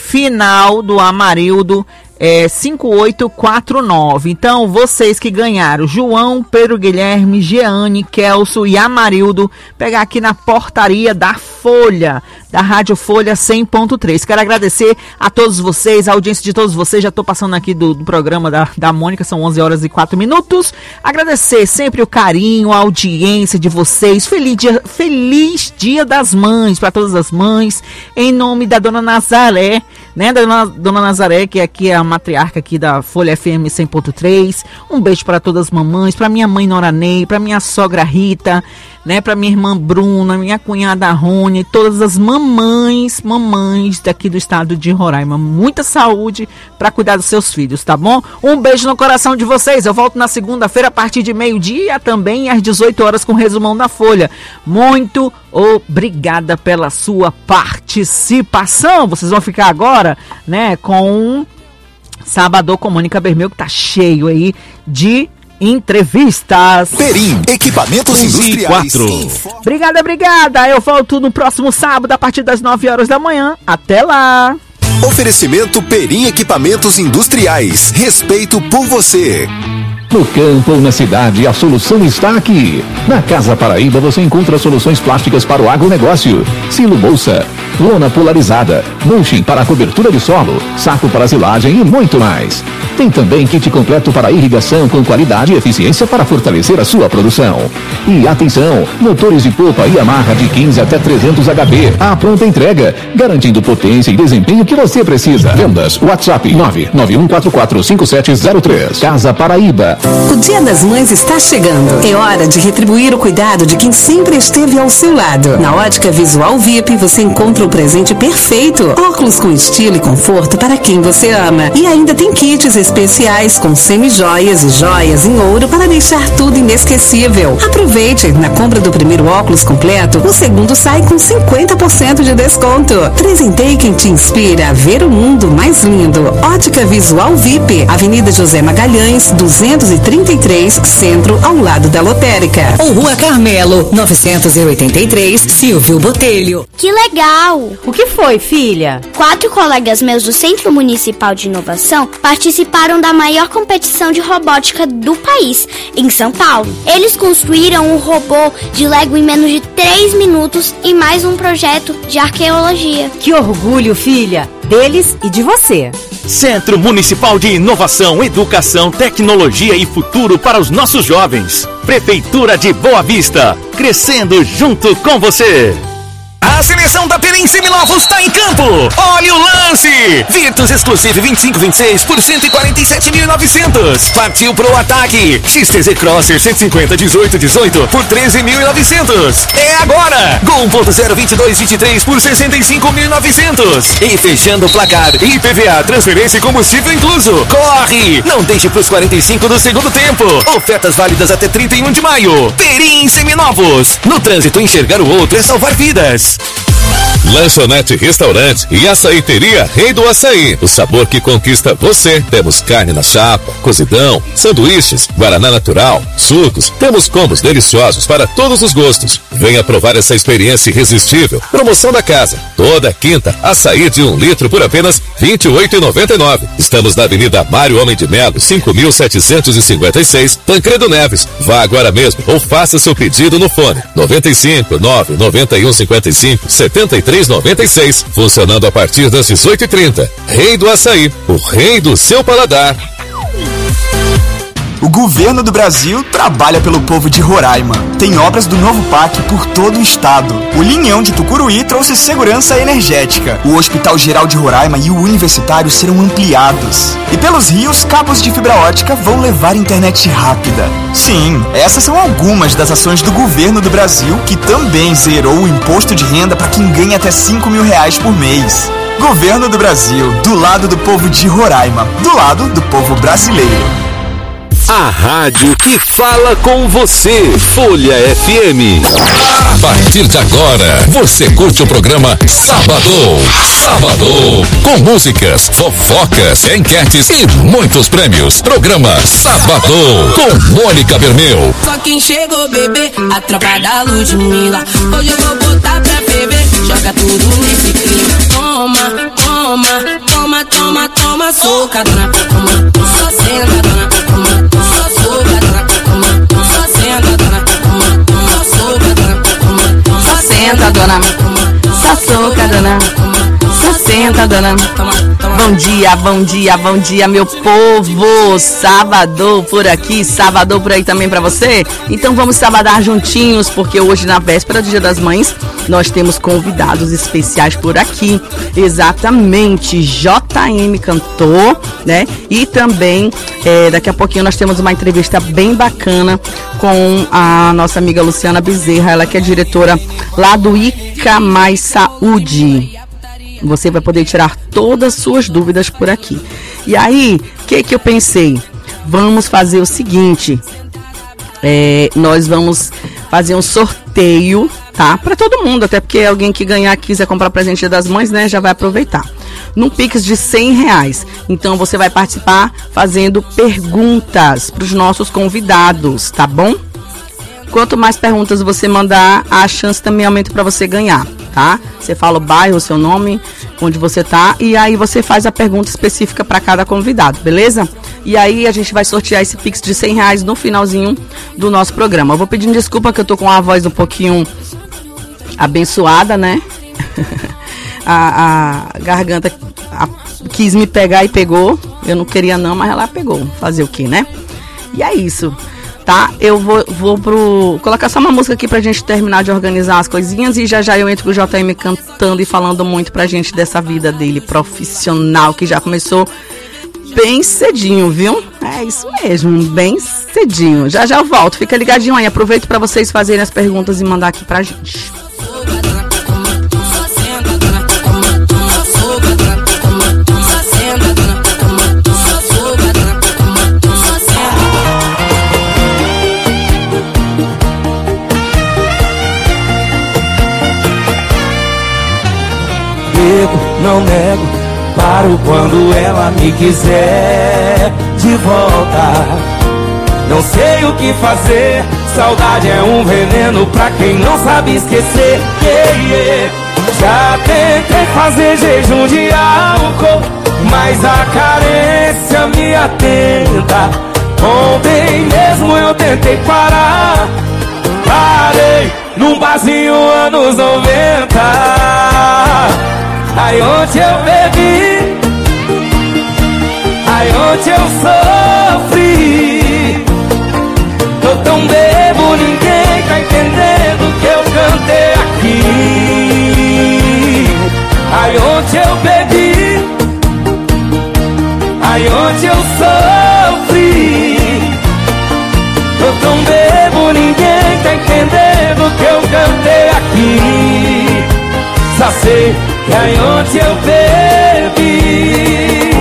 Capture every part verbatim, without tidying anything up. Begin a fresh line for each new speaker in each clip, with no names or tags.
final do Amarildo é cinco oito quatro nove. Então, vocês que ganharam, João, Pedro Guilherme, Jeane, Kelso e Amarildo, pegar aqui na portaria da Folha, da Rádio Folha cem ponto três. Quero agradecer a todos vocês, a audiência de todos vocês. Já estou passando aqui do, do programa da, da Mônica, são onze horas e quatro minutos. Agradecer sempre o carinho, a audiência de vocês. Feliz dia, feliz dia das Mães para todas as mães, em nome da Dona Nazaré, né, da Dona, Dona Nazaré, que aqui é a matriarca aqui da Folha F M cem ponto três. Um beijo para todas as mamães, para minha mãe Noranei, para minha sogra Rita, né, para minha irmã Bruna, minha cunhada Rony, todas as mamães, mamães daqui do estado de Roraima. Muita saúde para cuidar dos seus filhos, tá bom? Um beijo no coração de vocês. Eu volto na segunda-feira a partir de meio-dia, também às dezoito horas com o resumão da Folha. Muito obrigada pela sua participação. Vocês vão ficar agora, né, com Sábado com Mônica Bermeu, que tá cheio aí de entrevistas.
Perim, equipamentos industriais.
Obrigada, obrigada. Eu volto no próximo sábado a partir das nove horas da manhã. Até lá.
Oferecimento Perim Equipamentos Industriais. Respeito por você.
No campo ou na cidade, a solução está aqui. Na Casa Paraíba você encontra soluções plásticas para o agronegócio. Silo bolsa, lona polarizada, mulching para a cobertura de solo, saco para silagem e muito mais. Tem também kit completo para irrigação com qualidade e eficiência para fortalecer a sua produção. E atenção, motores de polpa Yamaha de quinze até trezentos H P. A pronta entrega, garantindo potência e desempenho que você precisa. Vendas, WhatsApp nove nove um quatro quatro cinco sete zero três. Casa Paraíba.
O Dia das Mães está chegando. É hora de retribuir o cuidado de quem sempre esteve ao seu lado. Na Ótica Visual V I P você encontra o presente perfeito. Óculos com estilo e conforto para quem você ama. E ainda tem kits especiais com semi-joias e joias em ouro para deixar tudo inesquecível. Aproveite! Na compra do primeiro óculos completo, o segundo sai com cinquenta por cento de desconto. Presenteie quem te inspira a ver o mundo mais lindo. Ótica Visual V I P, Avenida José Magalhães, duzentos e trinta e três, Centro, ao lado da Lotérica.
Ou Rua Carmelo, novecentos e oitenta e três, Silvio Botelho.
Que legal!
O que foi, filha?
Quatro colegas meus do Centro Municipal de Inovação participaram da maior competição de robótica do país, em São Paulo. Eles construíram um robô de Lego em menos de três minutos e mais um projeto de arqueologia.
Que orgulho, filha, deles e de você.
Centro Municipal de Inovação, Educação, Tecnologia e Futuro para os nossos jovens. Prefeitura de Boa Vista, crescendo junto com você. A seleção da Perim Seminovos está em campo. Olha o lance! Virtus Exclusive vinte e cinco vinte e seis por cento e quarenta e sete mil e novecentos. Partiu pro ataque. X T Z Crosser cento e cinquenta dezoito dezoito por treze mil e novecentos. É agora! Gol um ponto zero vinte e dois vinte e três por sessenta e cinco mil e novecentos. E fechando o placar, I P V A, transferência e combustível incluso. Corre! Não deixe pros quarenta e cinco do segundo tempo. Ofertas válidas até trinta e um de maio. Perim Seminovos. No trânsito, enxergar o outro é salvar vidas.
Lanchonete, restaurante e açaiteria Rei do Açaí. O sabor que conquista você. Temos carne na chapa, cozidão, sanduíches, guaraná natural, sucos. Temos combos deliciosos para todos os gostos. Venha provar essa experiência irresistível. Promoção da casa. Toda quinta, açaí de um litro por apenas vinte e oito reais e noventa e nove centavos. Estamos na Avenida Mário Homem de Melo, cinco mil setecentos e cinquenta e seis, Tancredo Neves. Vá agora mesmo ou faça seu pedido no fone noventa e cinco, nove noventa e um cinquenta e cinco, setenta e três noventa e seis, funcionando a partir das dezoito e trinta. Rei do Açaí, o rei do seu paladar.
O governo do Brasil trabalha pelo povo de Roraima. Tem obras do novo P A C por todo o estado. O Linhão de Tucuruí trouxe segurança energética. O Hospital Geral de Roraima e o Universitário serão ampliados. E pelos rios, cabos de fibra ótica vão levar internet rápida. Sim, essas são algumas das ações do governo do Brasil, que também zerou o imposto de renda para quem ganha até cinco mil reais por mês. Governo do Brasil, do lado do povo de Roraima, do lado do povo brasileiro.
A rádio que fala com você, Folha F M.
A partir de agora, você curte o programa Sabadão. Sabadão, com músicas, fofocas, enquetes e muitos prêmios. Programa Sabadão, com Mônica Bermeu.
Só quem chegou, bebê, a tropa da Ludmilla. Hoje eu vou botar pra ferver, joga tudo nesse clima. Toma, toma. toma, toma, toma, toma, soca, dona, toma, só senta, dona, toma, só soca, dona, toma, só senta, dona, toma, só soca, dona, toma, só senta, dona, só soca, dona, só senta, dona.
Bom dia, bom dia, bom dia, meu povo. Sábado por aqui, sábado por aí também pra você. Então vamos sabadar juntinhos, porque hoje, na véspera do Dia das Mães, nós temos convidados especiais por aqui. Exatamente, J M cantor, né? E também, é, daqui a pouquinho nós temos uma entrevista bem bacana com a nossa amiga Luciana Bezerra, ela que é diretora lá do Ica Mais Saúde. Você vai poder tirar todas as suas dúvidas por aqui. E aí, o que que eu pensei? Vamos fazer o seguinte, é, nós vamos fazer um sorteio, tá? Para todo mundo, até porque alguém que ganhar, quiser comprar presente Dia das Mães, né, já vai aproveitar. Num Pix de cem reais. Então você vai participar fazendo perguntas para os nossos convidados, tá bom? Quanto mais perguntas você mandar, a chance também aumenta para você ganhar, tá? Você fala o bairro, o seu nome, onde você tá, e aí você faz a pergunta específica para cada convidado, beleza? E aí a gente vai sortear esse Pix de cem reais no finalzinho do nosso programa. Eu vou pedindo desculpa que eu tô com a voz um pouquinho abençoada, né? a, a garganta a, quis me pegar e pegou. Eu não queria não, mas ela pegou. Fazer o quê, né? E é isso. Tá? Eu vou, vou pro... colocar só uma música aqui pra gente terminar de organizar as coisinhas e já já eu entro com o J M cantando e falando muito pra gente dessa vida dele profissional, que já começou bem cedinho, viu? É isso mesmo, bem cedinho. Já já eu volto, fica ligadinho aí, aproveito pra vocês fazerem as perguntas e mandar aqui pra gente.
Não nego, paro quando ela me quiser de volta. Não sei o que fazer, saudade é um veneno pra quem não sabe esquecer. Yeah, yeah. Já tentei fazer jejum de álcool, mas a carência me atenta. Ontem mesmo eu tentei parar, parei num barzinho anos noventa. Aí ontem eu bebi, aí ontem eu sofri. Tô tão bebo, ninguém tá entendendo o que eu cantei aqui. Aí ontem eu bebi, aí ontem eu sofri. Tô tão bebo, ninguém tá entendendo o que eu cantei aqui. Só sei que aí ontem eu bebi.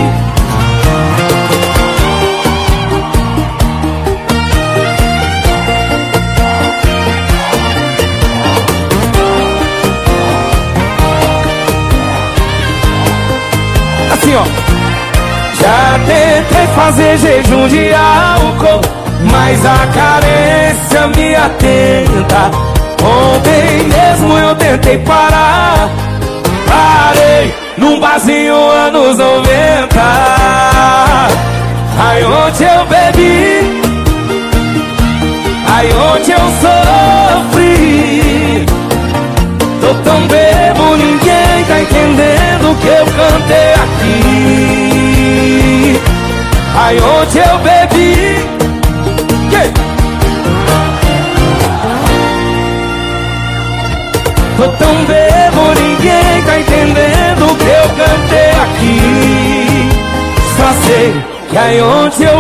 Assim ó. Já tentei fazer jejum de álcool, mas a carência me atenta. Ontem mesmo eu tentei parar, parei num barzinho anos noventa. Aí ontem eu bebi, aí ontem eu sofri. Tô tão bebo, ninguém tá entendendo o que eu cantei aqui. Aí ontem eu bebi, que? Tô tão bebo, ninguém tá entendendo o que eu cantei aqui. Só sei que aí ontem eu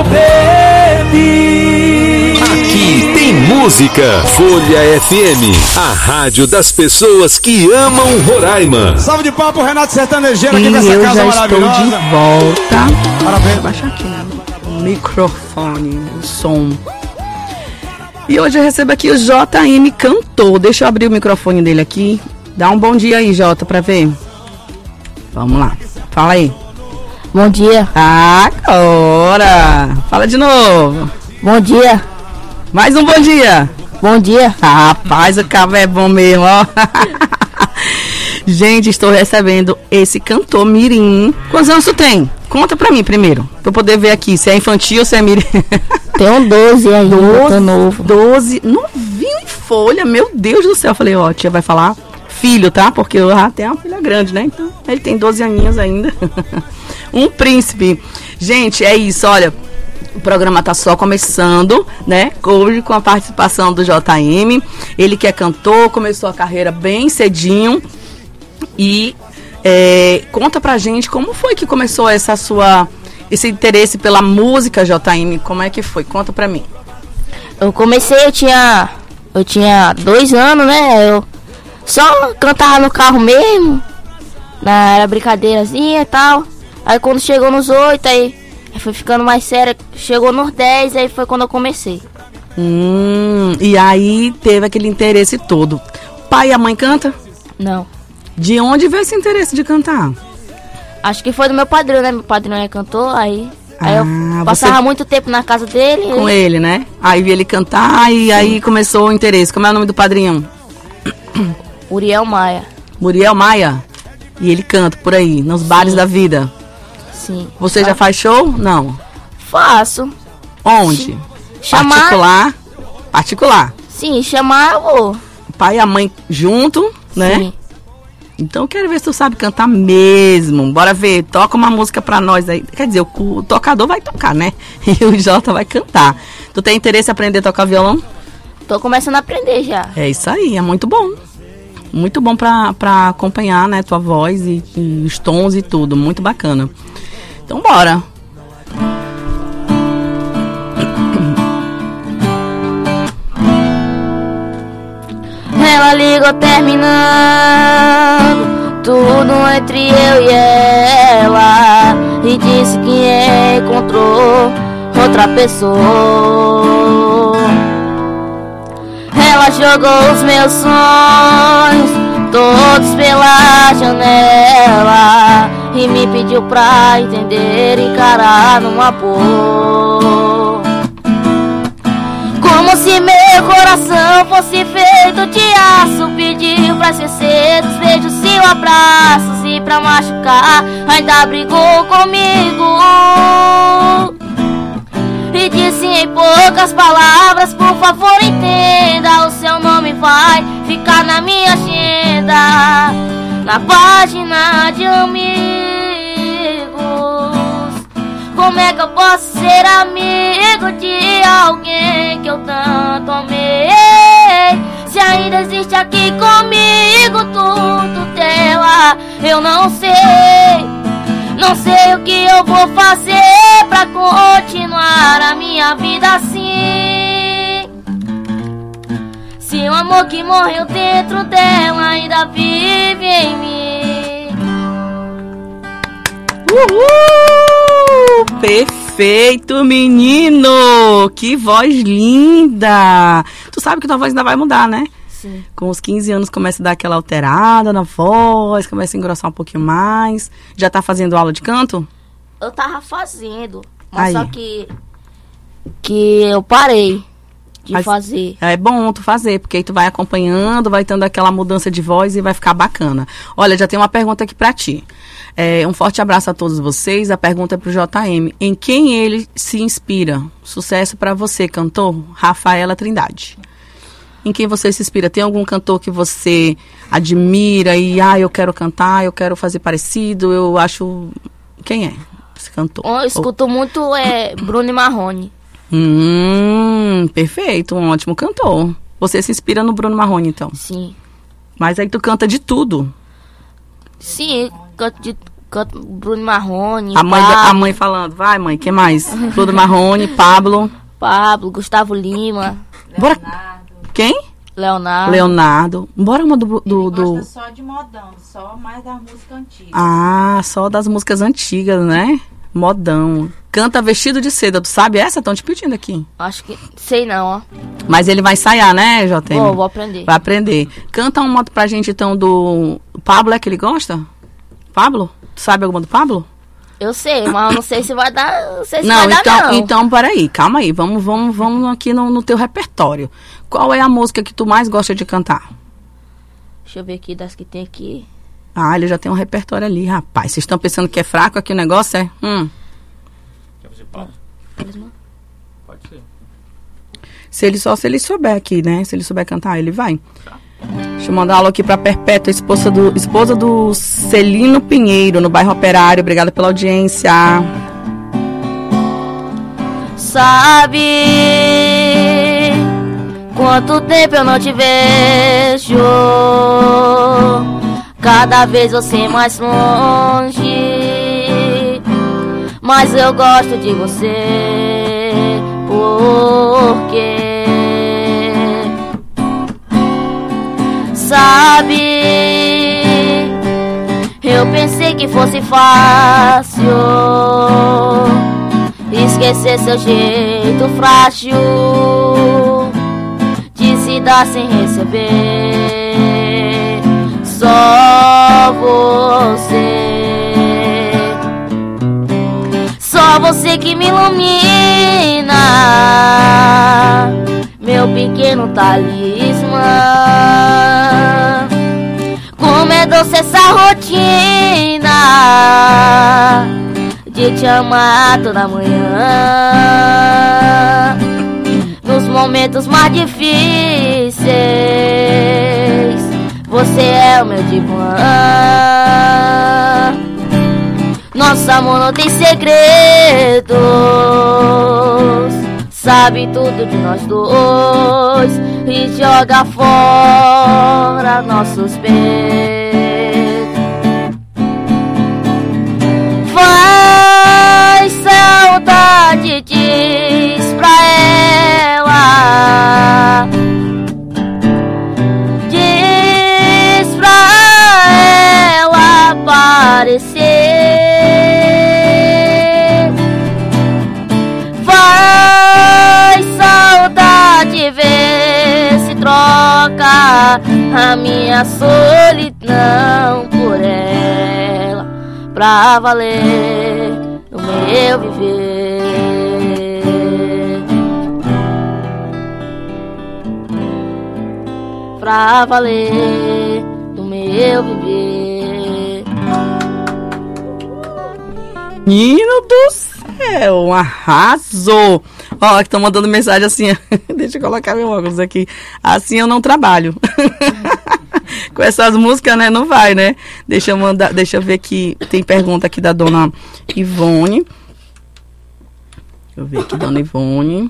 bebi.
Aqui tem música. Folha F M, a rádio das pessoas que amam Roraima.
Salve de palmas pro Renato Sertanejeiro
aqui
nessa casa maravilhosa.
Estou de volta.
Parabéns.
Baixa aqui o microfone, o som. E hoje eu recebo aqui o J M Cantor. Deixa eu abrir o microfone dele aqui. Dá um bom dia aí, Jota, pra ver. Vamos lá. Fala aí.
Bom dia.
Agora. Fala de novo.
Bom dia.
Mais um bom dia.
Bom dia.
Ah, rapaz, o cabo é bom mesmo, ó. Gente, estou recebendo esse cantor mirim. Quantos anos tu tem? Conta pra mim primeiro, pra eu poder ver aqui se é infantil ou se é mirim.
Tenho doze aí, tô novo.
doze, novinho em folha, meu Deus do céu. Eu falei, ó, tia vai falar filho, tá? Porque eu já tenho uma filha grande, né? Então, ele tem doze aninhos ainda. Um príncipe. Gente, é isso, olha. O programa tá só começando, né? Hoje com a participação do J M. Ele que é cantor, começou a carreira bem cedinho. E é, conta pra gente como foi que começou essa sua, esse interesse pela música, J M. Como é que foi? Conta pra mim.
Eu comecei, eu tinha, eu tinha dois anos, né? Eu só cantava no carro mesmo. Na, era brincadeirazinha e tal. Aí quando chegou nos oito, aí... Aí foi ficando mais sério, chegou nos dez, aí foi quando eu comecei.
Hum, e aí teve aquele interesse todo. Pai e a mãe canta?
Não.
De onde veio esse interesse de cantar?
Acho que foi do meu padrinho, né? Meu padrinho é cantor, aí,
ah,
aí eu passava
você...
muito tempo na casa dele.
Com
e...
ele, né? Aí vi ele cantar e Sim. aí começou o interesse. Como é o nome do padrinho?
Uriel Maia.
Muriel Maia? E ele canta por aí, nos Sim. bares da vida?
Sim.
Você já faz show? Não.
Faço.
Onde?
Chamar...
Particular? Particular.
Sim, chamar eu vou.
Pai e a mãe junto, né?
Sim.
Então eu quero ver se tu sabe cantar mesmo. Bora ver, toca uma música pra nós aí. Quer dizer, o, o tocador vai tocar, né? E o Jota vai cantar. Tu tem interesse em aprender a tocar violão?
Tô começando a aprender já.
É isso aí, é muito bom. Muito bom pra, pra acompanhar, né, tua voz e, e os tons e tudo. Muito bacana. Então bora.
Ela ligou terminando tudo entre eu e ela e disse que encontrou outra pessoa. Ela jogou os meus sonhos todos pela janela e me pediu pra entender e encarar num amor. Como se meu coração fosse feito de aço, pediu pra esquecer dos beijos e abraços, e pra machucar ainda brigou comigo. E disse em poucas palavras, por favor entenda, o seu nome vai ficar na minha agenda, na página de amigos. Como é que eu posso ser amigo de alguém que eu tanto amei, se ainda existe aqui comigo tudo dela? Eu não sei, não sei o que eu vou fazer pra continuar a minha vida assim, se o amor que morreu dentro dela ainda vive em mim.
Uhul! Perfeito, menino! Que voz linda! Tu sabe que tua voz ainda vai mudar, né?
Sim.
Com os quinze anos começa a dar aquela alterada na voz, começa a engrossar um pouquinho mais. Já tá fazendo aula de canto?
Eu tava fazendo, mas
Aí.
só que que eu parei de
Mas
fazer.
É bom tu fazer, porque aí tu vai acompanhando, vai tendo aquela mudança de voz e vai ficar bacana. Olha, já tem uma pergunta aqui pra ti. É, um forte abraço a todos vocês. A pergunta é pro J M. Em quem ele se inspira? Sucesso pra você, cantor? Rafaela Trindade. Em quem você se inspira? Tem algum cantor que você admira e, ah, eu quero cantar, eu quero fazer parecido, eu acho... Quem é esse cantor?
Eu escuto muito é, Bruno e Marrone.
Hum, perfeito, um ótimo cantor. Você se inspira no Bruno Marrone, então?
Sim.
Mas aí tu canta de tudo.
Sim, canto, de, canto Bruno Marrone.
A mãe, da, a mãe falando, vai mãe, quem mais? Bruno Marrone, Pablo.
Pablo, Gustavo Lima.
Bora. Quem?
Leonardo.
Leonardo. Bora uma do... do, do...
Gosta só de modão, só mais das músicas antigas.
Ah, só das músicas antigas, né? Modão. Canta Vestido de Seda, tu sabe essa? Estão te pedindo aqui.
Acho que... Sei não, ó.
Mas ele vai ensaiar, né, J M?
Vou, vou aprender.
Vai aprender. Canta uma pra gente, então, do... Pablo, é que ele gosta? Pablo? Tu sabe alguma do Pablo?
Eu sei, mas eu não sei se vai dar... Não sei se
não,
vai dar,
então,
não.
Então, peraí, calma aí. Vamos, vamos, vamos aqui no, no teu repertório. Qual é a música que tu mais gosta de cantar?
Deixa eu ver aqui, das que tem aqui.
Ah, ele já tem um repertório ali, rapaz. Vocês estão pensando que é fraco aqui o negócio, é? Hum.
Quer fazer pausa? Pode ser.
Se ele só se ele souber aqui, né? Se ele souber cantar, ele vai. Tá. Deixa eu mandar um alô aqui pra Perpétua, esposa do, esposa do Celino Pinheiro, no bairro Operário. Obrigada pela audiência.
Sabe quanto tempo eu não te vejo? Cada vez você mais longe, mas eu gosto de você, porque sabe, eu pensei que fosse fácil esquecer seu jeito frágil de se dar sem receber. Só você, só você que me ilumina, meu pequeno talismã. Como é doce essa rotina de te amar toda manhã, nos momentos mais difíceis, você é o meu divã. Nosso amor não tem segredos, sabe tudo de nós dois e joga fora nossos pés. Vai, saudade, diz pra ela, diz pra ela aparecer. Vai, saudade, ver se troca a minha solidão por ela, pra valer no meu viver. Pra valer no meu viver.
Menino do céu, arrasou. Ó, que estão mandando mensagem assim. Deixa eu colocar meu óculos aqui. Assim eu não trabalho. Com essas músicas, né? Não vai, né? Deixa eu mandar, deixa eu ver aqui. Tem pergunta aqui da dona Ivone. Deixa eu ver aqui, dona Ivone.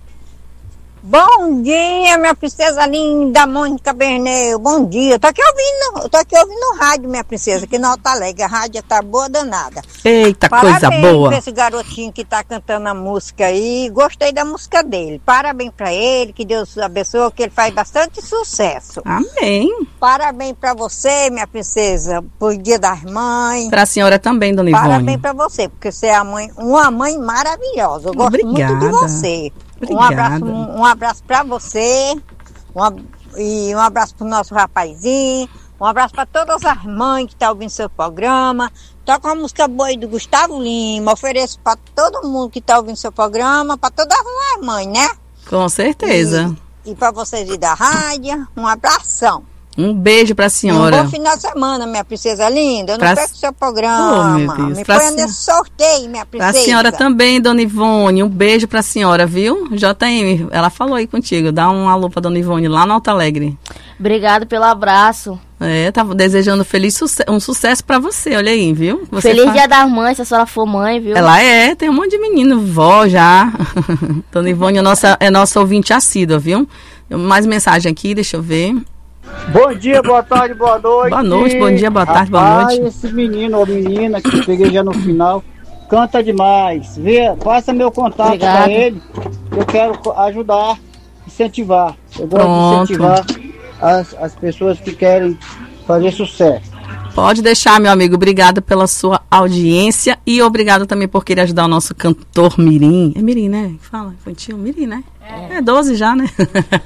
Bom dia, minha princesa linda, Mônica Berneu. Bom dia. Eu tô aqui ouvindo, eu tô aqui ouvindo o rádio, minha princesa, aqui no Alto Alegre. A rádio tá boa danada.
Eita,
parabéns
coisa boa.
Pra esse garotinho que tá cantando a música aí. Gostei da música dele. Parabéns pra ele, que Deus abençoe, que ele faz bastante sucesso.
Amém.
Parabéns pra você, minha princesa, por Dia das Mães.
Pra senhora também, dona Ivone.
Parabéns pra você, porque você é a mãe, uma mãe maravilhosa. Eu gosto
Obrigada.
muito de você. Um abraço, um, um abraço pra você, um, e um abraço pro nosso rapazinho, um abraço pra todas as mães que estão tá ouvindo seu programa. Toca uma música boa aí do Gustavo Lima, ofereço pra todo mundo que tá ouvindo seu programa, pra todas as mães, né?
Com certeza.
E, e pra vocês aí da rádio, um abração.
Um beijo pra senhora.
Um bom final de semana, minha princesa linda. Eu não
pra...
perco seu programa.
Oh, meu Deus.
Me
pra
ponha
sen...
nesse sorteio, minha princesa.
Pra senhora também, dona Ivone. Um beijo pra senhora, viu? J M, ela falou aí contigo. Dá um alô pra dona Ivone lá no Alto Alegre.
Obrigado pelo abraço.
É, tava desejando feliz suce- um sucesso pra você, olha aí, viu? Você
Feliz
faz...
Dia das Mães, se a senhora for mãe, viu?
Ela é, tem um monte de menino, vó já. Dona Ivone é nossa, é nossa ouvinte assídua, viu? Mais mensagem aqui, deixa eu ver.
Bom dia, boa tarde, boa noite.
Boa noite, bom dia, boa tarde,
Rapaz,
boa noite.
Esse menino ou menina que eu peguei já no final, canta demais. Vê, faça meu contato
Obrigada.
para ele. Eu quero ajudar, incentivar. Eu gosto
Pronto.
de incentivar as, as pessoas que querem fazer sucesso.
Pode deixar, meu amigo. Obrigada pela sua audiência e obrigada também por querer ajudar o nosso cantor Mirim. É Mirim, né? Fala, infantil, Mirim, né? É, é doze já, né?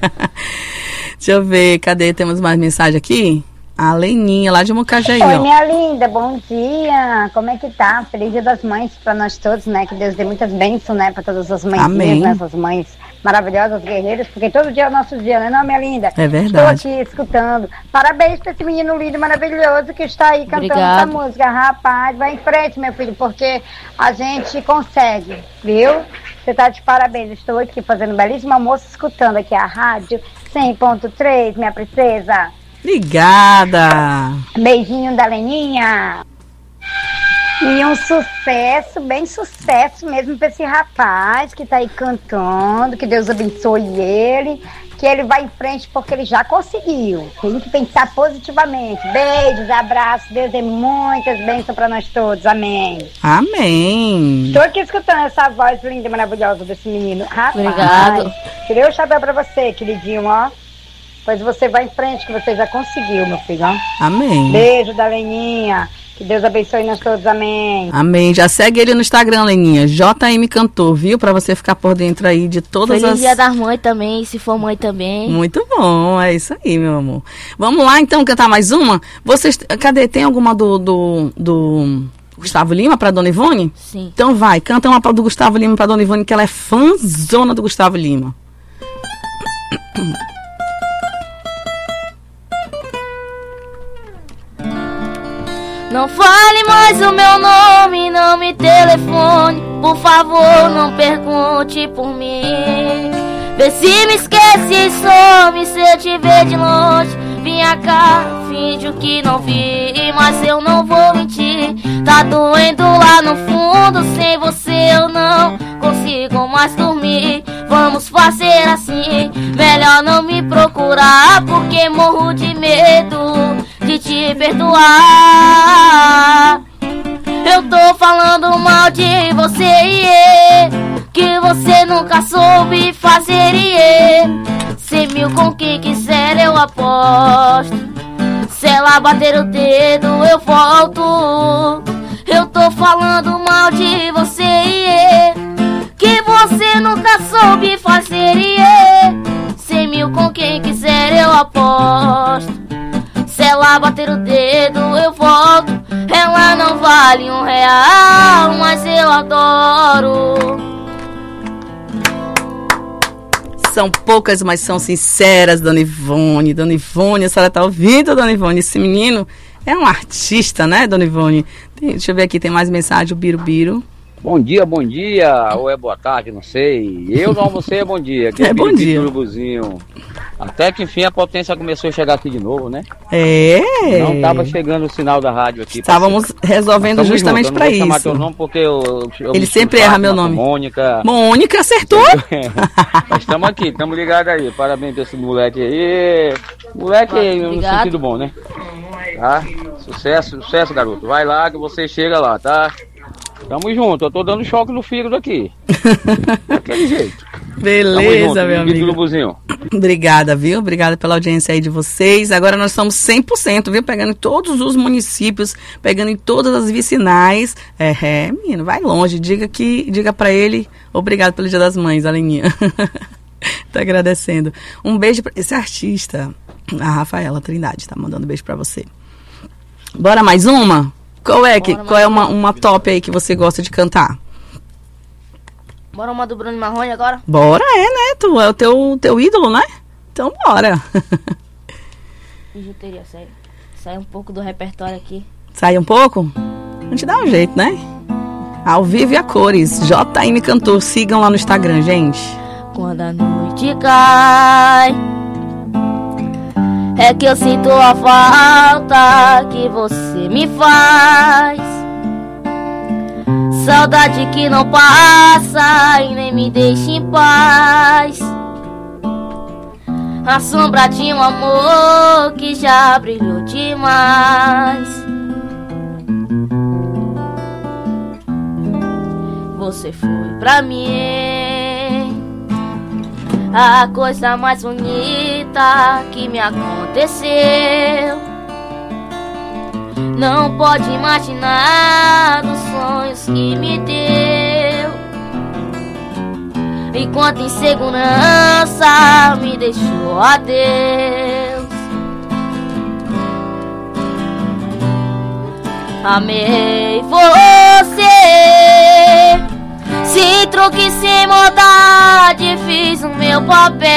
Deixa eu ver, cadê? Temos mais mensagem aqui? A Leninha, lá de Mucajaí,
Oi,
ó.
minha linda, bom dia. Como é que tá? Feliz Dia das Mães para nós todos, né? Que Deus dê muitas bênçãos, né? Para todas as mães,
Amém.
né? Essas mães maravilhosas, guerreiras, porque todo dia é o nosso dia, não é não, minha linda?
É verdade.
Estou aqui escutando. Parabéns para esse menino lindo e maravilhoso que está aí cantando
Obrigada.
essa música. Rapaz, vai em frente, meu filho, porque a gente consegue, viu? Você está de parabéns. Estou aqui fazendo um belíssimo almoço, escutando aqui a rádio cem ponto três, minha princesa.
Obrigada.
Beijinho da Leninha. E um sucesso, bem sucesso mesmo para esse rapaz que tá aí cantando, que Deus abençoe ele, que ele vai em frente porque ele já conseguiu. Tem que pensar positivamente. Beijos, abraços, Deus dê muitas bênçãos para nós todos, amém.
Amém.
Tô aqui escutando essa voz linda e maravilhosa desse menino. Rapaz,
Obrigado.
Tirei o chapéu para você, queridinho, ó. Pois você vai em frente que você já conseguiu, meu filho, ó.
Amém.
Beijo da Leninha. Que Deus abençoe nós todos, amém.
Amém. Já segue ele no Instagram, Leninha. J M Cantor, viu? Pra você ficar por dentro aí de todas
Feliz
as...
Dia das Mães também, se for mãe também.
Muito bom, é isso aí, meu amor. Vamos lá, então, cantar mais uma? Vocês, cadê? Tem alguma do, do, do Gustavo Lima pra Dona Ivone?
Sim.
Então vai, canta uma do Gustavo Lima pra Dona Ivone, que ela é fãzona do Gustavo Lima.
Não fale mais o meu nome, não me telefone. Por favor, não pergunte por mim. Vê se me esquece e some se eu te ver de longe. Vinha cá, finjo que não vi, mas eu não vou mentir. Tá doendo lá no fundo, sem você eu não consigo mais dormir. Vamos fazer assim, melhor não me procurar, porque morro de medo de te perdoar. Eu tô falando mal de você, yeah, que você nunca soube fazer, yeah. Cem mil com quem quiser eu aposto. Se ela bater o dedo eu volto. Eu tô falando mal de você, yeah, que você nunca soube fazer, yeah. Cem mil com quem quiser eu aposto. Se ela bater o dedo eu volto. Ela não vale um real, mas eu adoro.
São poucas, mas são sinceras, Dona Ivone. Dona Ivone, a senhora tá ouvindo, Dona Ivone? Esse menino é um artista, né, Dona Ivone? Tem, deixa eu ver aqui, tem mais mensagem, o Birubiru.
Bom dia, bom dia, ou é boa tarde, não sei. Eu não almocei, é bom dia.
É bom dia.
Urubuzinho. Até que enfim a potência começou a chegar aqui de novo, né?
É.
Não estava chegando o sinal da rádio aqui.
Estávamos resolvendo justamente para isso. Eu não vou chamar teu nome porque eu, eu Ele sempre erra meu nome.
Mônica.
Mônica, acertou?
Mas estamos aqui, estamos ligados aí. Parabéns pra esse moleque aí. Moleque no
Obrigado.
sentido bom, né? Tá? Sucesso, sucesso, garoto. Vai lá que você chega lá, tá? Tamo junto, eu tô dando choque no fígado aqui. Daquele jeito.
Beleza, junto, meu amigo.
Lubuzinho.
Obrigada, viu? Obrigada pela audiência aí de vocês. Agora nós estamos cem por cento, viu? Pegando em todos os municípios, pegando em todas as vicinais. É, é menino, vai longe. Diga que, diga pra ele, obrigado pelo Dia das Mães, Aleninha. Tá agradecendo. Um beijo pra esse artista, a Rafaela Trindade, tá mandando um beijo pra você. Bora mais uma? Qual é, que, qual é uma, uma top aí que você gosta de cantar?
Bora uma do Bruno Marrone agora?
Bora, é, né? Tu é o teu, teu ídolo, né? Então bora.
Bijuteria, sério. Sai um pouco do repertório aqui.
Sai um pouco? A gente dá um jeito, né? Ao vivo e a cores. J M Cantor. Sigam lá no Instagram, gente.
Quando a noite cai, é que eu sinto a falta que você me faz. Saudade que não passa e nem me deixa em paz. A sombra de um amor que já brilhou demais. Você foi pra mim a coisa mais bonita que me aconteceu. Não pode imaginar os sonhos que me deu. E quanta insegurança me deixou a Deus. Amei você, sem truque, sem maldade, fiz um papel.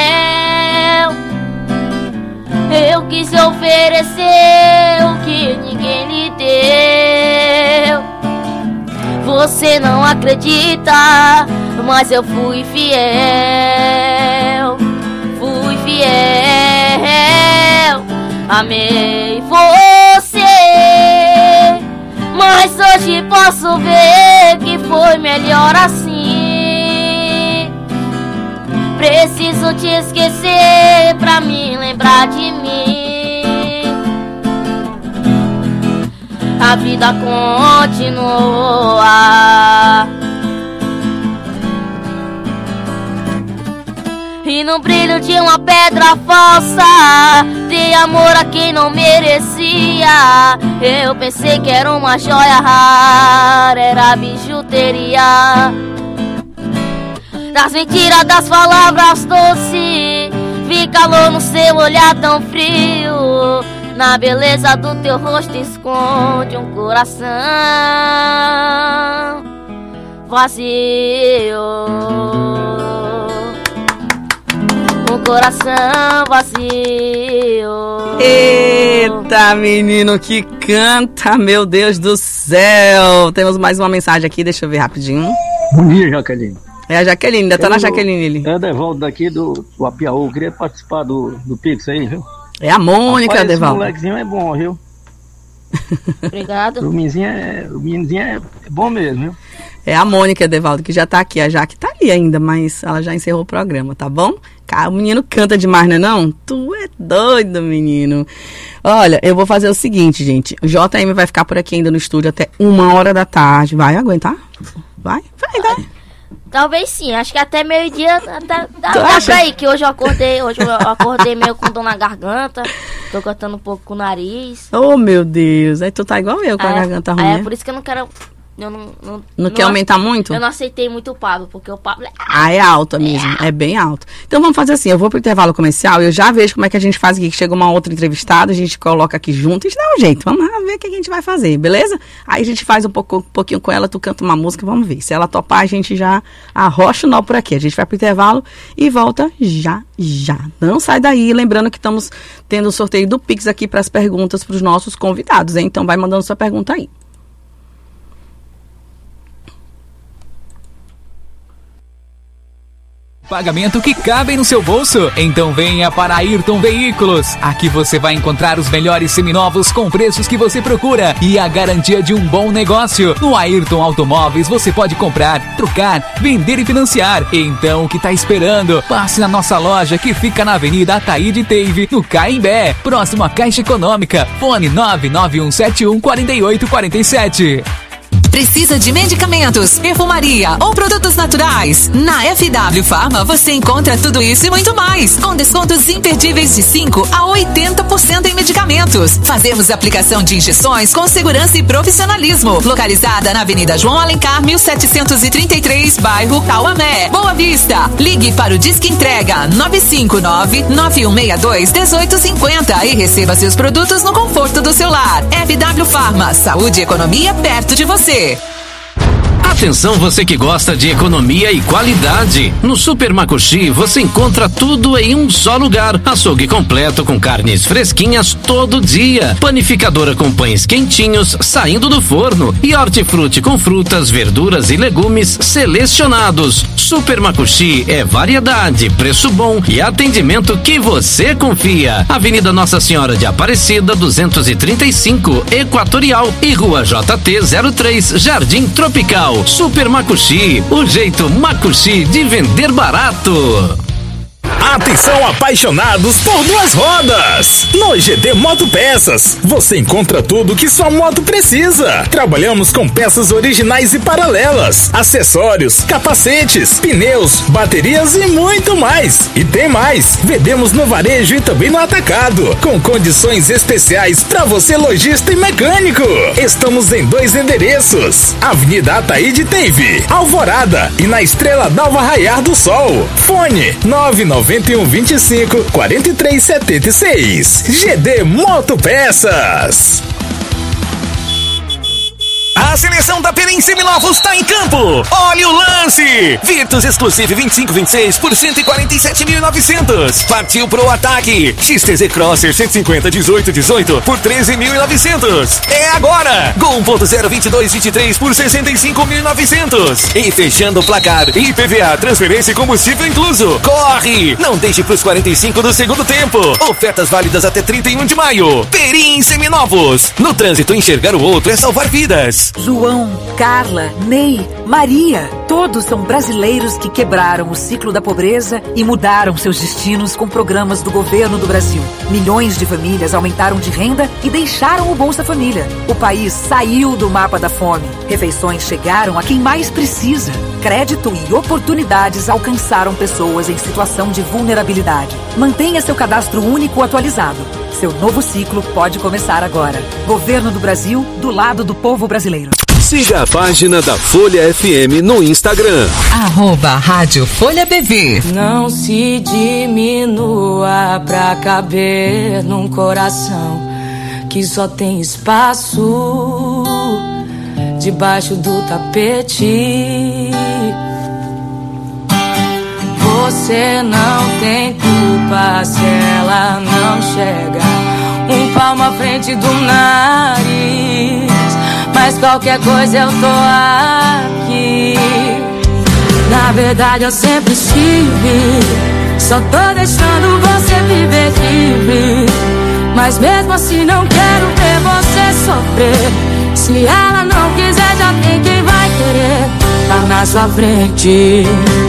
Eu quis oferecer o que ninguém lhe deu. Você não acredita, mas eu fui fiel. Fui fiel, amei você. Mas hoje posso ver que foi melhor assim. Preciso te esquecer pra me lembrar de mim. A vida continua. E no brilho de uma pedra falsa, dei amor a quem não merecia. Eu pensei que era uma joia rara, era bijuteria. Das mentiras, das palavras doces, vi calor no seu olhar tão frio. Na beleza do teu rosto esconde um coração vazio. Um coração vazio.
Eita, menino que canta, meu Deus do céu. Temos mais uma mensagem aqui, deixa eu ver rapidinho.
Bom dia, Jaqueline.
É a Jaqueline, ainda tá na Jaqueline ele.
É Devaldo daqui do, do Apiaú, queria participar do, do Pix aí, viu?
É a Mônica,
Rapaz,
Devaldo.
Esse molequezinho é bom, viu?
Obrigado.
O meninozinho é, o meninozinho é bom mesmo, viu?
É a Mônica, Devaldo, que já tá aqui. A Jaque tá ali ainda, mas ela já encerrou o programa, tá bom? O menino canta demais, não é não? Tu é doido, menino. Olha, eu vou fazer o seguinte, gente. O J M vai ficar por aqui ainda no estúdio até uma hora da tarde. Vai aguentar? Vai? Vai, vai.
Talvez sim, acho que até meio-dia dá, dá, dá
acha?
pra ir, que hoje eu acordei, hoje eu acordei meio com dor na garganta, tô cantando um pouco com o nariz.
Oh, meu Deus, aí tu tá igual eu com
é,
a garganta ruim,
É,
né?
por isso que eu não quero, eu não... Não,
Não,
não
quer aumentar muito?
Eu não aceitei muito o Pablo, porque o Pablo é...
Ah, é alto mesmo, é bem alto. Então vamos fazer assim, eu vou pro intervalo comercial e eu já vejo como é que a gente faz aqui, que chega uma outra entrevistada, a gente coloca aqui junto e a gente dá um jeito, vamos lá ver o que a gente vai fazer, beleza? Aí a gente faz um, pouco, um pouquinho com ela, tu canta uma música, vamos ver. Se ela topar, a gente já arrocha o nó por aqui. A gente vai pro intervalo e volta já, já. Não sai daí, lembrando que estamos tendo o sorteio do Pix aqui para as perguntas para os nossos convidados, hein? Então vai mandando sua pergunta aí.
Pagamento que cabe no seu bolso? Então venha para Ayrton Veículos. Aqui você vai encontrar os melhores seminovos com preços que você procura e a garantia de um bom negócio. No Ayrton Automóveis você pode comprar, trocar, vender e financiar. Então o que está esperando? Passe na nossa loja que fica na Avenida Ataíde Teive, no Caimbé, próximo à Caixa Econômica. Fone nove nove um sete um quatro oito quatro sete.
Precisa de medicamentos, perfumaria ou produtos naturais? Na F W Pharma você encontra tudo isso e muito mais, com descontos imperdíveis de cinco a oitenta por cento em medicamentos. Fazemos aplicação de injeções com segurança e profissionalismo. Localizada na Avenida João Alencar, mil setecentos e trinta e três, bairro Cauamé, Boa Vista. Ligue para o Disque Entrega nove cinco nove, nove um seis dois, um oito cinco zero e receba seus produtos no conforto do seu lar. F W Pharma, saúde e economia perto de você.
Atenção você que gosta de economia e qualidade. No Super Macuxi você encontra tudo em um só lugar. Açougue completo com carnes fresquinhas todo dia. Panificadora com pães quentinhos saindo do forno. E hortifruti com frutas, verduras e legumes selecionados. Super Macuxi é variedade, preço bom e atendimento que você confia. Avenida Nossa Senhora de Aparecida, duzentos e trinta e cinco, Equatorial e Rua J T zero três, Jardim Tropical. Super Macuxi, o jeito Macuxi de vender barato.
Atenção apaixonados por duas rodas! No G D Motopeças, você encontra tudo que sua moto precisa. Trabalhamos com peças originais e paralelas, acessórios, capacetes, pneus, baterias e muito mais. E tem mais, vendemos no varejo e também no atacado, com condições especiais para você lojista e mecânico. Estamos em dois endereços, Avenida Ataíde Teive, Alvorada e na Estrela Dalva Raiar do Sol. Fone nove nove um, vinte e cinco, quarenta e três, setenta e seis. G D Motopeças.
A seleção da Perim Seminovos tá em campo. Olha o lance. Virtus Exclusive vinte e cinco vinte e seis por cento e quarenta e sete mil e novecentos. Partiu pro ataque. X T Z Crosser cento e cinquenta dezoito dezoito por treze mil e novecentos. É agora. Gol um ponto zero vinte e dois vinte e três por sessenta e cinco mil e novecentos. E fechando o placar, I P V A, transferência e combustível incluso. Corre. Não deixe pros quarenta e cinco do segundo tempo. Ofertas válidas até trinta e um de maio. Perim Seminovos. No trânsito, enxergar o outro é salvar vidas.
João, Carla, Ney, Maria, todos são brasileiros que quebraram o ciclo da pobreza e mudaram seus destinos com programas do governo do Brasil. Milhões de famílias aumentaram de renda e deixaram o Bolsa Família. O país saiu do mapa da fome. Refeições chegaram a quem mais precisa. Crédito e oportunidades alcançaram pessoas em situação de vulnerabilidade. Mantenha seu cadastro único atualizado. Seu novo ciclo pode começar agora. Governo do Brasil, do lado do povo brasileiro.
Siga a página da Folha F M no Instagram.
Arroba Rádio Folha B V.
Não se diminua pra caber num coração que só tem espaço debaixo do tapete. Você não tem culpa se ela não chega um palmo à frente do nariz, mas qualquer coisa eu tô aqui. Na verdade eu sempre estive, só tô deixando você viver livre, mas mesmo assim não quero ver você sofrer. Se ela não quiser, já tem quem vai querer tá na sua frente.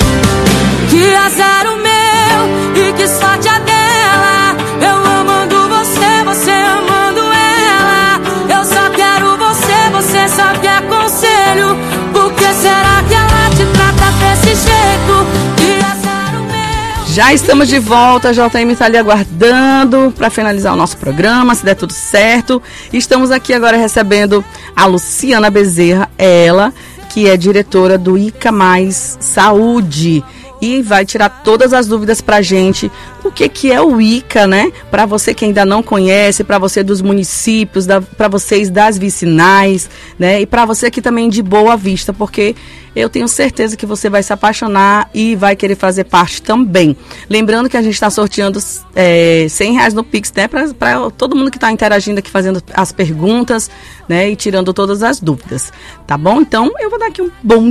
Que azar o meu e que sorte a dela. Eu amando você, você amando ela. Eu só quero você, você só quer conselho. Por que será que ela te trata desse jeito? Que azar o meu.
Já estamos de volta, a J M está ali aguardando para finalizar o nosso programa, se der tudo certo. Estamos aqui agora recebendo a Luciana Bezerra, ela que é diretora do I C A Mais Saúde. E vai tirar todas as dúvidas pra gente, o que que é o I C A, né? Para você que ainda não conhece, para você dos municípios, para vocês das vicinais, né? E para você aqui também de Boa Vista, porque eu tenho certeza que você vai se apaixonar e vai querer fazer parte também. Lembrando que a gente está sorteando é, cem reais no Pix, né? Para todo mundo que está interagindo aqui, fazendo as perguntas, né? E tirando todas as dúvidas, tá bom? Então, eu vou dar aqui um bom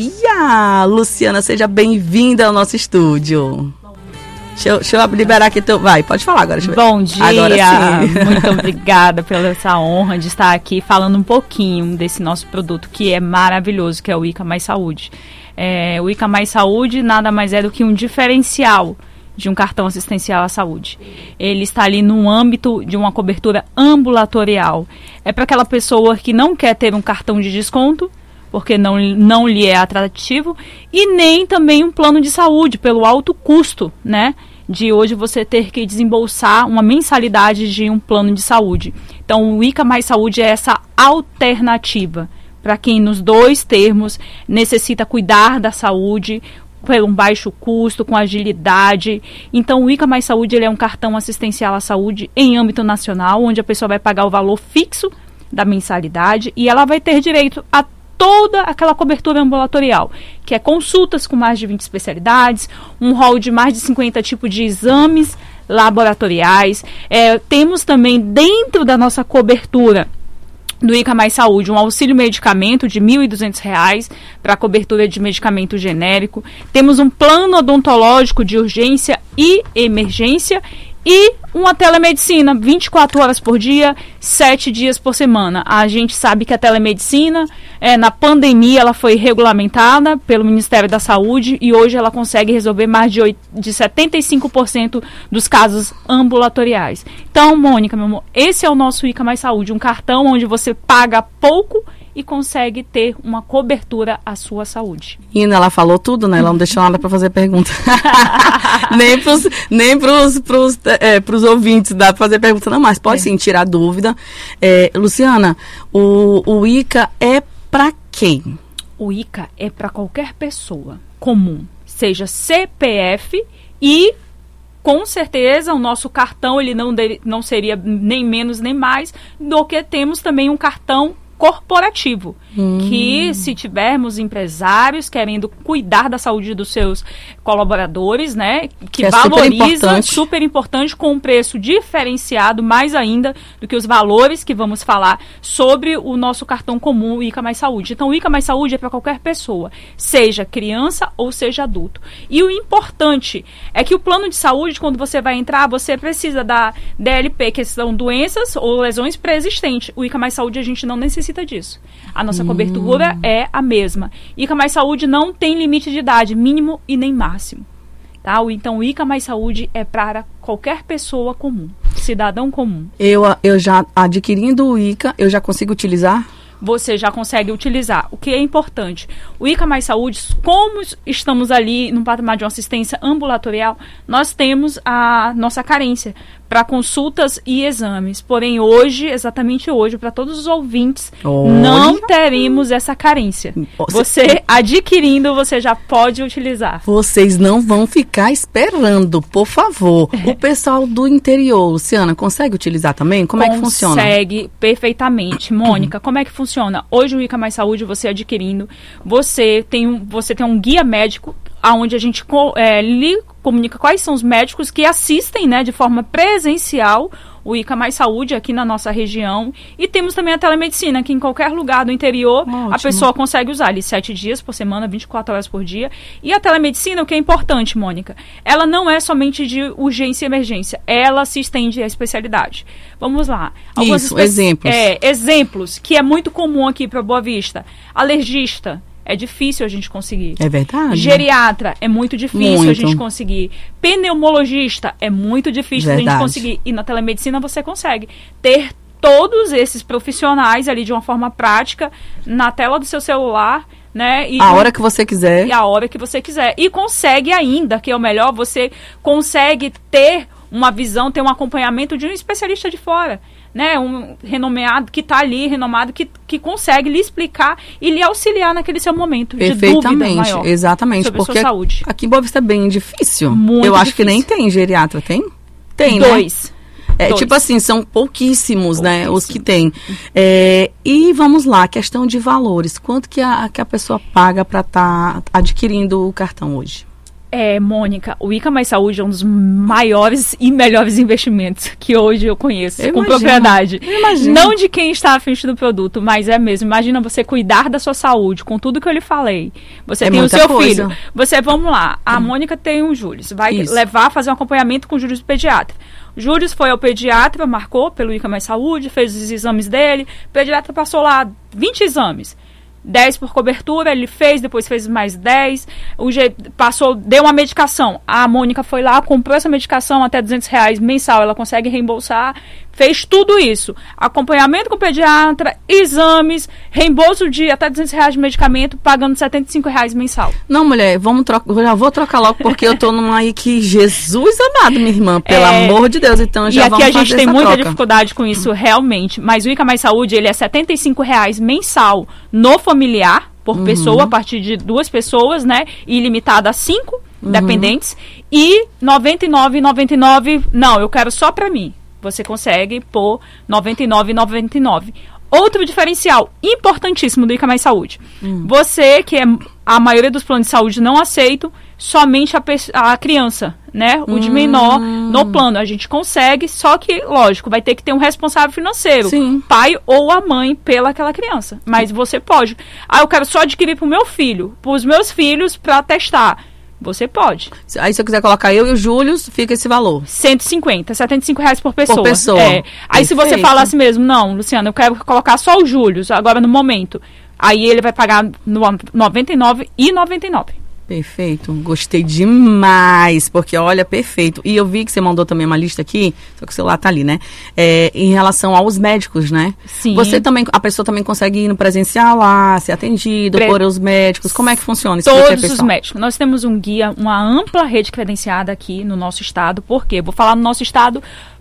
dia, Luciana, seja bem-vinda ao nosso estúdio. Deixa eu, deixa eu liberar aqui teu... Vai, pode falar agora. Deixa eu ver.
Bom dia,
agora sim.
Muito obrigada pela essa honra de estar aqui falando um pouquinho desse nosso produto que é maravilhoso, que é o I C A Mais Saúde. É, o I C A Mais Saúde nada mais é do que um diferencial de um cartão assistencial à saúde. Ele está ali no âmbito de uma cobertura ambulatorial. É para aquela pessoa que não quer ter um cartão de desconto, porque não, não lhe é atrativo, e nem também um plano de saúde, pelo alto custo, né, de hoje você ter que desembolsar uma mensalidade de um plano de saúde. Então, o I C A Mais Saúde é essa alternativa para quem, nos dois termos, necessita cuidar da saúde por um baixo custo, com agilidade. Então, o I C A Mais Saúde ele é um cartão assistencial à saúde em âmbito nacional, onde a pessoa vai pagar o valor fixo da mensalidade e ela vai ter direito a toda aquela cobertura ambulatorial, que é consultas com mais de vinte especialidades, um rol de mais de cinquenta tipos de exames laboratoriais. É, temos também dentro da nossa cobertura do I C A Mais Saúde um auxílio medicamento de mil e duzentos reais para a cobertura de medicamento genérico. Temos um plano odontológico de urgência e emergência e uma telemedicina, vinte e quatro horas por dia, sete dias por semana. A gente sabe que a telemedicina, é, na pandemia, ela foi regulamentada pelo Ministério da Saúde e hoje ela consegue resolver mais de, oito, de setenta e cinco por cento dos casos ambulatoriais. Então, Mônica, meu amor, esse é o nosso I C A Mais Saúde, um cartão onde você paga pouco e consegue ter uma cobertura à sua saúde.
Ina, ela falou tudo, né? Ela não deixou nada para fazer pergunta. nem pros, nem pros, pros, é, pros ouvintes dá para fazer pergunta, não, mas pode é. sim tirar dúvida. É, Luciana, o, o I C A é para quem?
O I C A é para qualquer pessoa comum, seja C P F e... Com certeza, o nosso cartão ele não, de, não seria nem menos nem mais do que temos também um cartão corporativo.
Hum.
Que se tivermos empresários querendo cuidar da saúde dos seus colaboradores, né? Que,
que é
valoriza,
super importante.
super importante, com um preço diferenciado, mais ainda do que os valores que vamos falar sobre o nosso cartão comum, o ICA Mais Saúde. Então, o ICA Mais Saúde é para qualquer pessoa, seja criança ou seja adulto. E o importante é que o plano de saúde, quando você vai entrar, você precisa da D L P, que são doenças ou lesões pré-existentes. O ICA Mais Saúde, a gente não necessita disso. A nossa hum. cobertura é a mesma. ICA Mais Saúde não tem limite de idade, mínimo e nem máximo. Tá? Então, o ICA Mais Saúde é para qualquer pessoa comum, cidadão comum.
Eu, eu já, adquirindo o ICA, eu já consigo utilizar?
Você já consegue utilizar. O que é importante? O ICA Mais Saúde, como estamos ali no patamar de uma assistência ambulatorial, nós temos a nossa carência para consultas e exames. Porém, hoje, exatamente hoje, para todos os ouvintes, Olha. não teremos essa carência. Você, adquirindo, você já pode utilizar.
Vocês não vão ficar esperando, por favor. O pessoal do interior, Luciana, consegue utilizar também? Como consegue é que funciona?
Consegue perfeitamente. Mônica, como é que funciona? Hoje, o ICA Mais Saúde, você adquirindo, você tem um, você tem um guia médico, onde a gente é, lhe comunica quais são os médicos que assistem, né, de forma presencial o ICA Mais Saúde aqui na nossa região. E temos também a telemedicina, que em qualquer lugar do interior Ótimo. a pessoa consegue usar ali sete dias por semana, vinte e quatro horas por dia. E a telemedicina, o que é importante, Mônica, ela não é somente de urgência e emergência, ela se estende à especialidade. Vamos lá.
Alguns Isso, espe- exemplos.
É, exemplos, que é muito comum aqui para Boa Vista. Alergista. É difícil a gente conseguir.
É verdade.
Geriatra, é muito difícil
muito.
a gente conseguir. Pneumologista, é muito difícil
verdade.
a gente conseguir. E na telemedicina você consegue ter todos esses profissionais ali de uma forma prática na tela do seu celular, né? E
a hora que você quiser.
E a hora que você quiser. E consegue ainda, que é o melhor, você consegue ter uma visão, ter um acompanhamento de um especialista de fora. Né, um renomeado que está ali, renomado, que, que consegue lhe explicar e lhe auxiliar naquele seu momento de dúvida maior.
Exatamente,
sobre
porque
a sua saúde.
Aqui em Boa Vista é bem difícil.
Muito
Eu acho
difícil.
que nem tem geriatra, tem? Tem,
Dois.
né? É,
Dois.
tipo assim, são pouquíssimos, pouquíssimos. né, os que tem. É, e vamos lá, questão de valores. Quanto que a, que a pessoa paga para estar tá adquirindo o cartão hoje?
É, Mônica, o ICA Mais Saúde é um dos maiores e melhores investimentos que hoje eu conheço,
eu
com
imagino,
propriedade.
Eu imagino.
Não de quem está à frente do produto, mas é mesmo. Imagina você cuidar da sua saúde, com tudo que eu lhe falei. Você
é
tem o seu
coisa.
filho. Você, vamos lá, a hum. Mônica tem um Júlio. Vai Isso. levar, fazer um acompanhamento com o Júlio pediatra. Júlio foi ao pediatra, marcou pelo ICA Mais Saúde, fez os exames dele. O pediatra passou lá vinte exames. dez por cobertura, ele fez, depois fez mais dez, o G passou, deu uma medicação, a Mônica foi lá, comprou essa medicação até duzentos reais mensal, ela consegue reembolsar, fez tudo isso, acompanhamento com o pediatra, exames, reembolso de até duzentos reais de medicamento, pagando setenta e cinco reais mensal.
Não, mulher, vamos trocar, já vou trocar logo, porque eu tô numa aí que, Jesus amado, minha irmã, pelo é, amor de Deus, então já vamos fazer essa troca. E aqui a gente tem
muita
troca.
dificuldade com isso, realmente, mas o ICA Mais Saúde, ele é setenta e cinco reais mensal no familiar, por uhum. pessoa, a partir de duas pessoas, né, ilimitado a cinco uhum. dependentes, e noventa e nove reais e noventa e nove centavos, não, eu quero só pra mim. Você consegue por noventa e nove reais e noventa e nove centavos. Outro diferencial importantíssimo do ICA Mais Saúde. Hum. Você, que é, a maioria dos planos de saúde não aceitam, somente a, a criança, né? O hum. de menor no plano. A gente consegue, só que, lógico, vai ter que ter um responsável financeiro.
Sim.
Pai ou a mãe pelaquela criança. Mas você pode. Ah, eu quero só adquirir para o meu filho, para os meus filhos, para testar. Você pode.
Aí se eu quiser colocar eu e o Júlio, fica esse valor.
cento e cinquenta, setenta e cinco reais por pessoa.
Por pessoa.
É. Aí se você falar assim mesmo, não, Luciana, eu quero colocar só o Júlio, agora no momento. Aí ele vai pagar no noventa e nove reais e noventa e nove centavos.
Perfeito, gostei demais, porque olha, perfeito. E eu vi que você mandou também uma lista aqui, só que o celular tá ali, né? É, em relação aos médicos, né?
Sim.
Você também, a pessoa também consegue ir no presencial lá, ser atendido Pre... por os médicos. Como é que funciona isso?
Todos os médicos. Nós temos um guia, uma ampla rede credenciada aqui no nosso estado. Por quê? Vou falar no nosso estado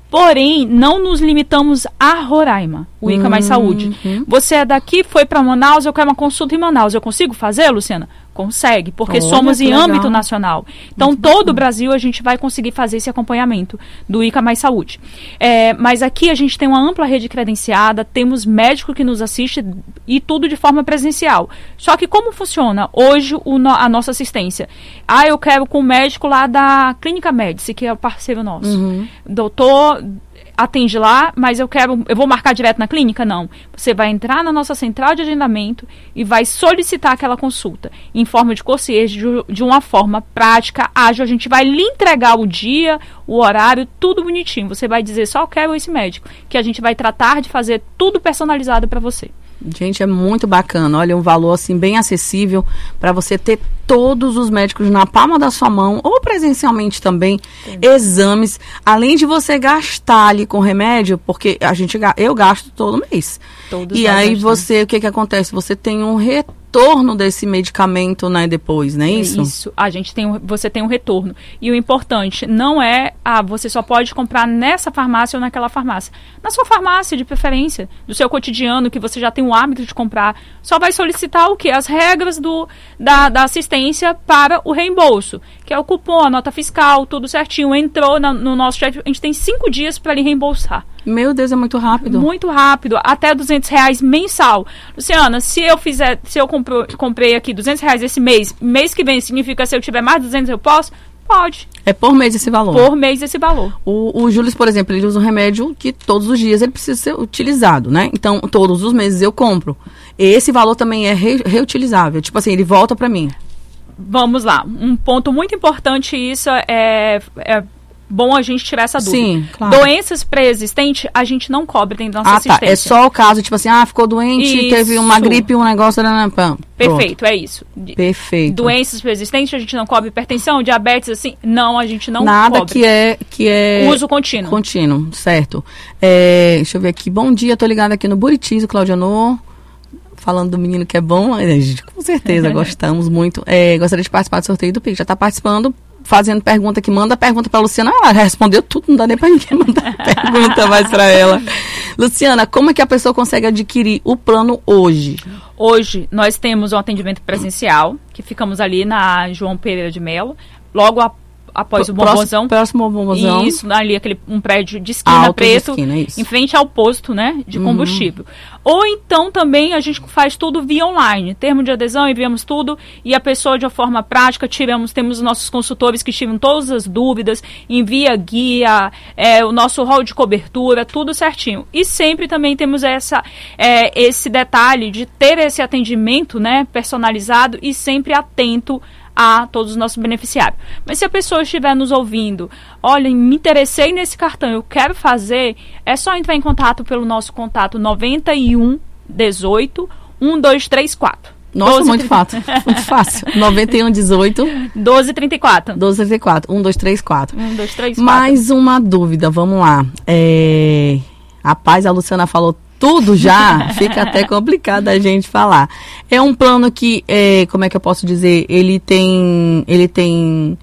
Porém, não nos limitamos a Roraima, o ICA Mais Saúde.
Uhum.
Você é daqui, foi para Manaus, eu quero uma consulta em Manaus. Eu consigo fazer, Luciana? Consegue, porque
Olha,
somos em
legal.
âmbito nacional. Então, muito todo o Brasil a gente vai conseguir fazer esse acompanhamento do ICA Mais Saúde. É, mas aqui a gente tem uma ampla rede credenciada, temos médico que nos assiste e tudo de forma presencial. Só que como funciona hoje o, no, a nossa assistência? Ah, eu quero com o médico lá da Clínica Médici, que é o parceiro nosso.
Uhum.
Doutor... atende lá, mas eu quero, eu vou marcar direto na clínica? Não. Você vai entrar na nossa central de agendamento e vai solicitar aquela consulta em forma de concierge, de, de uma forma prática, ágil. A gente vai lhe entregar o dia, o horário, tudo bonitinho. Você vai dizer, só quero esse médico, que a gente vai tratar de fazer tudo personalizado para você.
Gente, é muito bacana. Olha, um valor assim bem acessível para você ter todos os médicos na palma da sua mão ou presencialmente também. Sim. Exames, além de você gastar ali com remédio, porque a gente eu gasto todo mês. Todos e aí você, o que que acontece? Você tem um retorno desse medicamento, né, depois, não é isso?
Isso. A gente tem, você tem um retorno. E o importante não é, ah, você só pode comprar nessa farmácia ou naquela farmácia. Na sua farmácia, de preferência, do seu cotidiano, que você já tem o hábito de comprar, só vai solicitar o quê? As regras do, da, da assistência para o reembolso, que é o cupom, a nota fiscal, tudo certinho. Entrou na, no nosso chat, a gente tem cinco dias para lhe reembolsar.
Meu Deus, é muito rápido.
Muito rápido, até duzentos reais mensal. Luciana, se eu fizer, se eu compro, comprei aqui duzentos reais esse mês, mês que vem significa se eu tiver mais de duzentos eu posso? Pode.
É por mês esse valor?
Por mês esse valor.
O, o Júlio, por exemplo, ele usa um remédio que todos os dias ele precisa ser utilizado, né? Então, todos os meses eu compro. Esse valor também é re, reutilizável. Tipo assim, ele volta pra mim.
Vamos lá. Um ponto muito importante isso é... é bom a gente tirar essa dúvida.
Sim, claro.
Doenças pré-existentes, a gente não cobre dentro da nossa
ah,
assistência.
Tá. É só o caso, tipo assim, ah, ficou doente, isso. Teve uma gripe, um negócio... Né, pam,
perfeito, é isso.
Perfeito.
Doenças pré-existentes, a gente não cobre hipertensão, diabetes, assim, não, a gente não
Nada
cobre.
que é... Que é
uso contínuo.
Contínuo, certo. É, deixa eu ver aqui. Bom dia, tô ligada aqui no Buritis, o Claudiano... Falando do menino que é bom, a gente, com certeza, gostamos muito. É, gostaria de participar do sorteio do Pix. Já está participando, fazendo pergunta que manda pergunta para a Luciana. Ela respondeu tudo, não dá nem para ninguém mandar pergunta mais para ela. Luciana, como é que a pessoa consegue adquirir o plano hoje?
Hoje, nós temos um atendimento presencial, que ficamos ali na João Pereira de Melo, logo a após o bombonzão.
Próximo ao bombonzão.
Isso, ali aquele, um prédio de esquina
Alto
preto,
de esquina, isso.
em frente ao posto, né, de combustível. Uhum. Ou então também a gente faz tudo via online, termo de adesão, enviamos tudo e a pessoa de uma forma prática, tiramos, temos nossos consultores que tiram todas as dúvidas, envia guia, é, o nosso rol de cobertura, tudo certinho. E sempre também temos essa, é, esse detalhe de ter esse atendimento, né, personalizado e sempre atento a todos os nossos beneficiários. Mas se a pessoa estiver nos ouvindo, olha, me interessei nesse cartão, eu quero fazer, é só entrar em contato pelo nosso contato noventa e um, dezoito, um dois três quatro.
Nossa, doze, muito fácil. Muito fácil. noventa e um, dezoito.
doze, trinta e quatro.
doze, trinta e quatro. um, dois, três, quatro.
um, dois, três, quatro.
Mais uma dúvida, vamos lá. É... Rapaz, a Luciana falou tudo já, fica até complicado a gente falar. É um plano que, é, como é que eu posso dizer, ele tem, ele tem,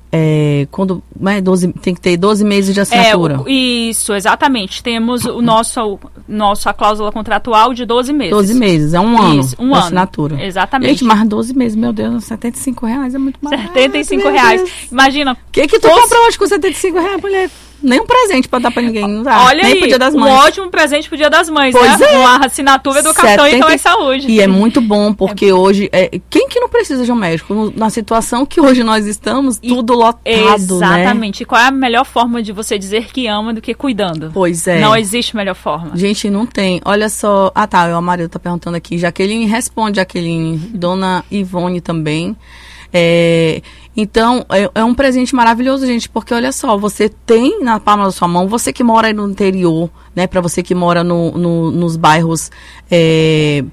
é, quando, é, doze, tem que ter doze meses de assinatura.
É, isso, exatamente. Temos o nosso, nosso, a cláusula contratual de doze meses.
doze meses, é um ano
isso, um
de
ano,
assinatura.
Exatamente.
Gente, mais doze meses, meu Deus, setenta e cinco reais é muito mais.
setenta e cinco reais. Imagina.
O que que tu fosse... compra hoje com setenta e cinco reais, mulher? Nem um presente pra dar pra ninguém, não dá.
Olha
nem
aí,
pro Dia das Mães.
Um ótimo presente pro Dia das Mães,
pois
né?
É.
Uma assinatura do cartão Então é Saúde.
E é muito bom, porque é. hoje, é, quem que não precisa de um médico? No, na situação que hoje nós estamos, e tudo lotado,
exatamente.
Né?
E qual é a melhor forma de você dizer que ama do que cuidando?
Pois é.
Não existe melhor forma.
Gente, não tem. Olha só. Ah, tá, o Amarildo tá perguntando aqui. Jaqueline, responde, Jaqueline. Dona Ivone também. É... Então, é, é um presente maravilhoso, gente, porque olha só, você tem na palma da sua mão, você que mora aí no interior, né, para você que mora no, no, nos bairros, é,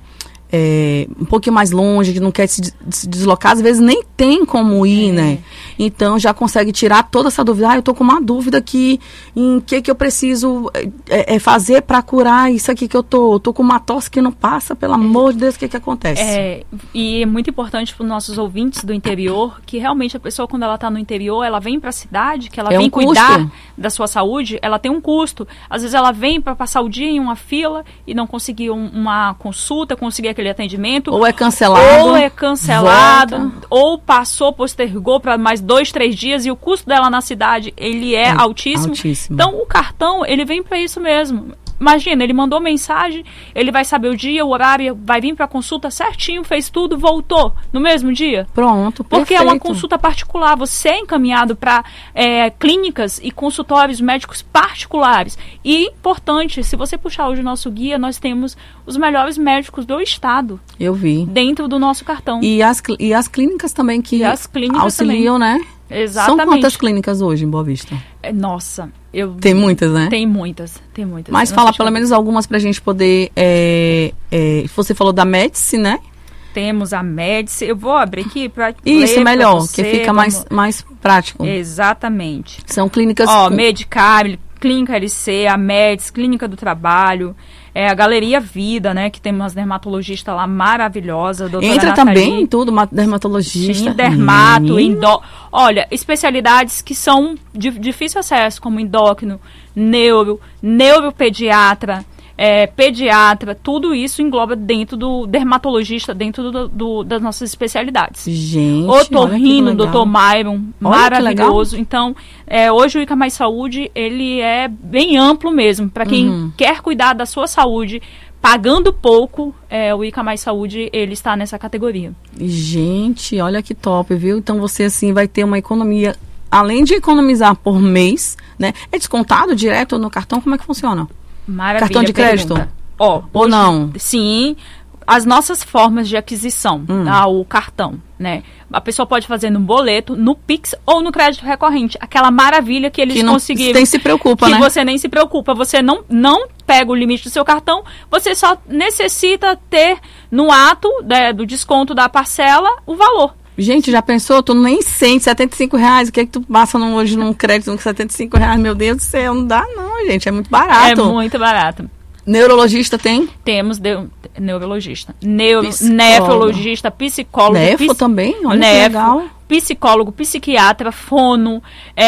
é, um pouquinho mais longe, que não quer se, se deslocar, às vezes nem tem como ir, é. né? Então já consegue tirar toda essa dúvida. Ah, eu tô com uma dúvida aqui em que que eu preciso é, é, fazer para curar isso aqui que eu tô. Eu tô com uma tosse que não passa, pelo amor de Deus, o que que acontece?
É, e é muito importante para os nossos ouvintes do interior, que realmente a pessoa, quando ela tá no interior, ela vem para a cidade, que ela
é
vem
um
cuidar
custo.
da sua saúde, ela tem um custo. Às vezes ela vem para passar o dia em uma fila e não conseguir um, uma consulta, conseguir aquele atendimento.
Ou é cancelado.
Ou é cancelado. Volta. Ou passou, postergou para mais dois, três dias e o custo dela na cidade, ele é, é altíssimo.
altíssimo.
Então, o cartão, ele vem para isso mesmo. Imagina, ele mandou mensagem, ele vai saber o dia, o horário, vai vir para a consulta certinho, fez tudo, voltou no mesmo dia.
Pronto,
Porque
perfeito.
é uma consulta particular, você é encaminhado para é, clínicas e consultórios médicos particulares. E importante, se você puxar hoje o nosso guia, nós temos os melhores médicos do estado.
Eu vi.
Dentro do nosso cartão.
E as, e as clínicas também que
e as clínicas
auxiliam,
também.
né?
Exatamente.
São quantas clínicas hoje em Boa Vista?
Nossa, eu...
Tem muitas, né?
Tem muitas, tem muitas.
Mas fala pelo menos algumas pra gente poder... É, é, você falou da Médici, né?
Temos a Médici. Eu vou abrir aqui para
Isso,
ler
melhor,
pra você.
que fica mais,
Vamos...
mais prático.
Exatamente.
São clínicas...
Ó,
com...
Medicar, Clínica L C, a Médici, Clínica do Trabalho... É a Galeria Vida, né? Que tem umas dermatologistas lá maravilhosas.
Entra Nathalie, também em tudo, uma dermatologista.
Sim, dermato, endó... Olha, especialidades que são de difícil acesso, como endócrino, neuro, neuropediatra, é, pediatra, tudo isso engloba dentro do dermatologista, dentro do, do, das nossas especialidades.
Gente,
Otorrino, doutor Myron, olha maravilhoso. Então, é, hoje o Ica Mais Saúde, ele é bem amplo mesmo, para quem uhum. quer cuidar da sua saúde, pagando pouco, é, o Ica Mais Saúde, ele está nessa categoria.
Gente, olha que top, viu? Então você, assim, vai ter uma economia, além de economizar por mês, né? É descontado direto no cartão? Como é que funciona?
Maravilha.
Cartão de crédito?
Ó,
ou
hoje,
não?
Sim, as nossas formas de aquisição, hum. tá? O cartão, né? A pessoa pode fazer no boleto, no Pix ou no crédito recorrente. Aquela maravilha que eles
que não,
conseguiram.
Que nem se preocupa,
que
né?
Que você nem se preocupa. Você não, não pega o limite do seu cartão, você só necessita ter no ato né, do desconto da parcela o valor.
Gente, já pensou? Tu nem sente setenta e cinco reais. O que é que tu passa no, hoje num crédito com setenta e cinco reais? Meu Deus do céu, não dá não, gente. É muito barato.
É muito barato.
Neurologista tem?
Temos de, neurologista. Neuro, nefrologista, psicólogo.
Nefro
pis,
também? Olha
nefro,
que legal.
Psicólogo, psiquiatra, fono,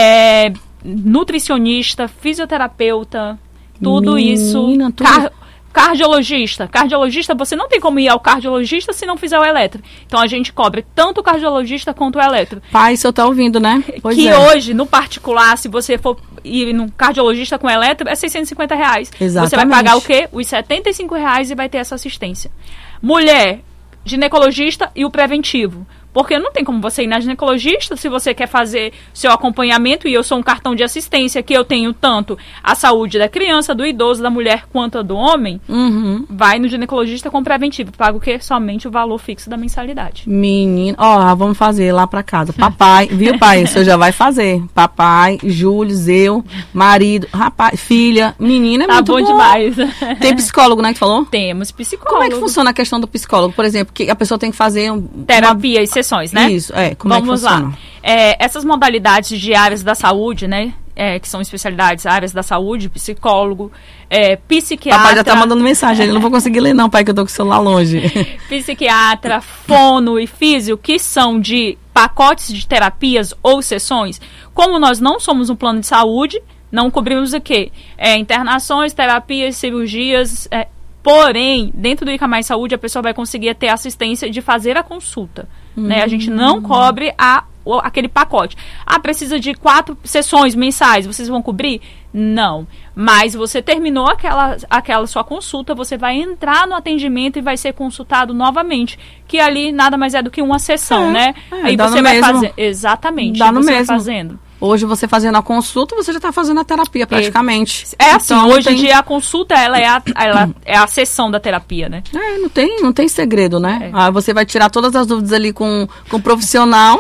é, nutricionista, fisioterapeuta. Tudo Menina, isso.
Tudo...
Car, Cardiologista. Cardiologista, você não tem como ir ao cardiologista se não fizer o eletro. Então, a gente cobre tanto o cardiologista quanto o eletro.
Pai, você tá ouvindo, né? Pois
que
é.
hoje, no particular, se você for ir no cardiologista com eletro, é seiscentos e cinquenta reais.
Exatamente.
Você vai pagar o quê? Os setenta e cinco reais e vai ter essa assistência. Mulher, ginecologista e o preventivo. Porque não tem como você ir na ginecologista se você quer fazer seu acompanhamento e eu sou um cartão de assistência que eu tenho tanto a saúde da criança, do idoso, da mulher quanto a do homem,
uhum.
vai no ginecologista com preventivo. Paga o quê? Somente o valor fixo da mensalidade.
Menino, ó, vamos fazer lá pra casa. Papai, viu pai? O senhor já vai fazer. Papai, Júlio, eu, marido, rapaz, filha, menina, é
tá
muito
bom.
bom
demais.
Tem psicólogo, né, que falou?
Temos psicólogo.
Como é que funciona a questão do psicólogo? Por exemplo, que a pessoa tem que fazer... Um,
terapia uma... e sessões, né?
Isso, é. Como
Vamos
é que funciona?
lá. É, essas modalidades de áreas da saúde, né? É, que são especialidades, áreas da saúde, psicólogo, é, psiquiatra...
Papai já tá mandando mensagem, ele não vou conseguir ler não, pai, que eu tô com o celular longe.
Psiquiatra, fono e físio, que são de pacotes de terapias ou sessões. Como nós não somos um plano de saúde, não cobrimos o quê? É, internações, terapias, cirurgias... É, porém, dentro do Ica Mais Saúde, a pessoa vai conseguir ter assistência de fazer a consulta. Hum. Né? A gente não cobre a, o, aquele pacote. Ah, precisa de quatro sessões mensais, vocês vão cobrir? Não. Mas você terminou aquela, aquela sua consulta, você vai entrar no atendimento e vai ser consultado novamente. Que ali nada mais é do que uma sessão, é, né?
É,
Aí você vai fazer. Exatamente.
Dá no
você
mesmo.
Vai fazendo.
Hoje você fazendo a consulta, você já está fazendo a terapia praticamente.
É, é assim,
então,
hoje em
tem...
dia a consulta ela é, a, ela é a sessão da terapia, né?
É, não tem, não tem segredo, né? É. Ah, você vai tirar todas as dúvidas ali com, com o profissional,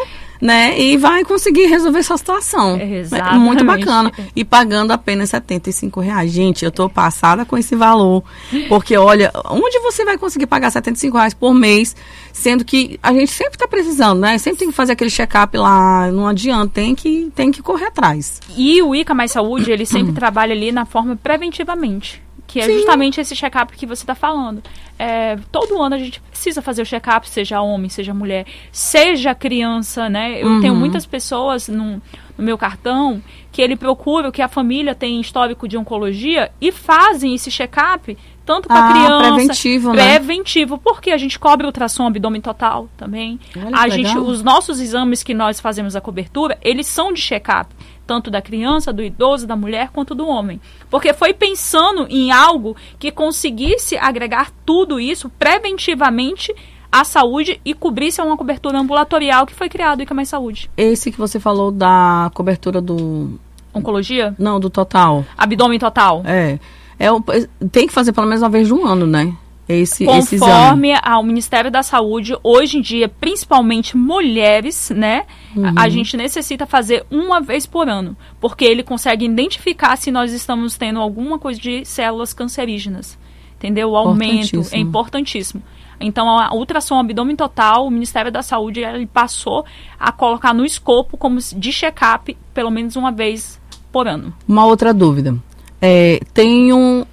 né? E vai conseguir resolver essa situação.
Exatamente.
É muito bacana. E pagando apenas setenta e cinco reais. Gente, eu tô passada com esse valor. Porque, olha, onde você vai conseguir pagar setenta e cinco reais por mês, sendo que a gente sempre tá precisando, né? Sempre tem que fazer aquele check-up lá, não adianta, tem que, tem que correr atrás.
E o ICA Mais Saúde, ele sempre trabalha ali na forma preventivamente. Que é Sim. justamente esse check-up que você está falando. É, todo ano a gente precisa fazer o check-up, seja homem, seja mulher, seja criança, né? Eu uhum. tenho muitas pessoas no, no meu cartão que ele procura que a família tem histórico de oncologia e fazem esse check-up tanto com ah, a criança.
Preventivo, né?
Preventivo, porque a gente cobre ultrassom abdômen total também. Olha, a gente, os nossos exames que nós fazemos a cobertura, eles são de check-up. Tanto da criança, do idoso, da mulher, quanto do homem. Porque foi pensando em algo que conseguisse agregar tudo isso preventivamente à saúde e cobrisse uma cobertura ambulatorial que foi criado o ICA Mais Saúde.
Esse que você falou da cobertura do...
Oncologia?
Não, do total.
Abdômen total?
É. é o, tem que fazer pelo menos uma vez no ano, né? Esse,
Conforme
esse
ao Ministério da Saúde, hoje em dia, principalmente mulheres, né? Uhum. A, a gente necessita fazer uma vez por ano, porque ele consegue identificar se nós estamos tendo alguma coisa de células cancerígenas. Entendeu? O aumento é importantíssimo. Então, a ultrassom abdômen total, o Ministério da Saúde ele passou a colocar no escopo como de check-up pelo menos uma vez por ano.
Uma outra dúvida. É, tenho,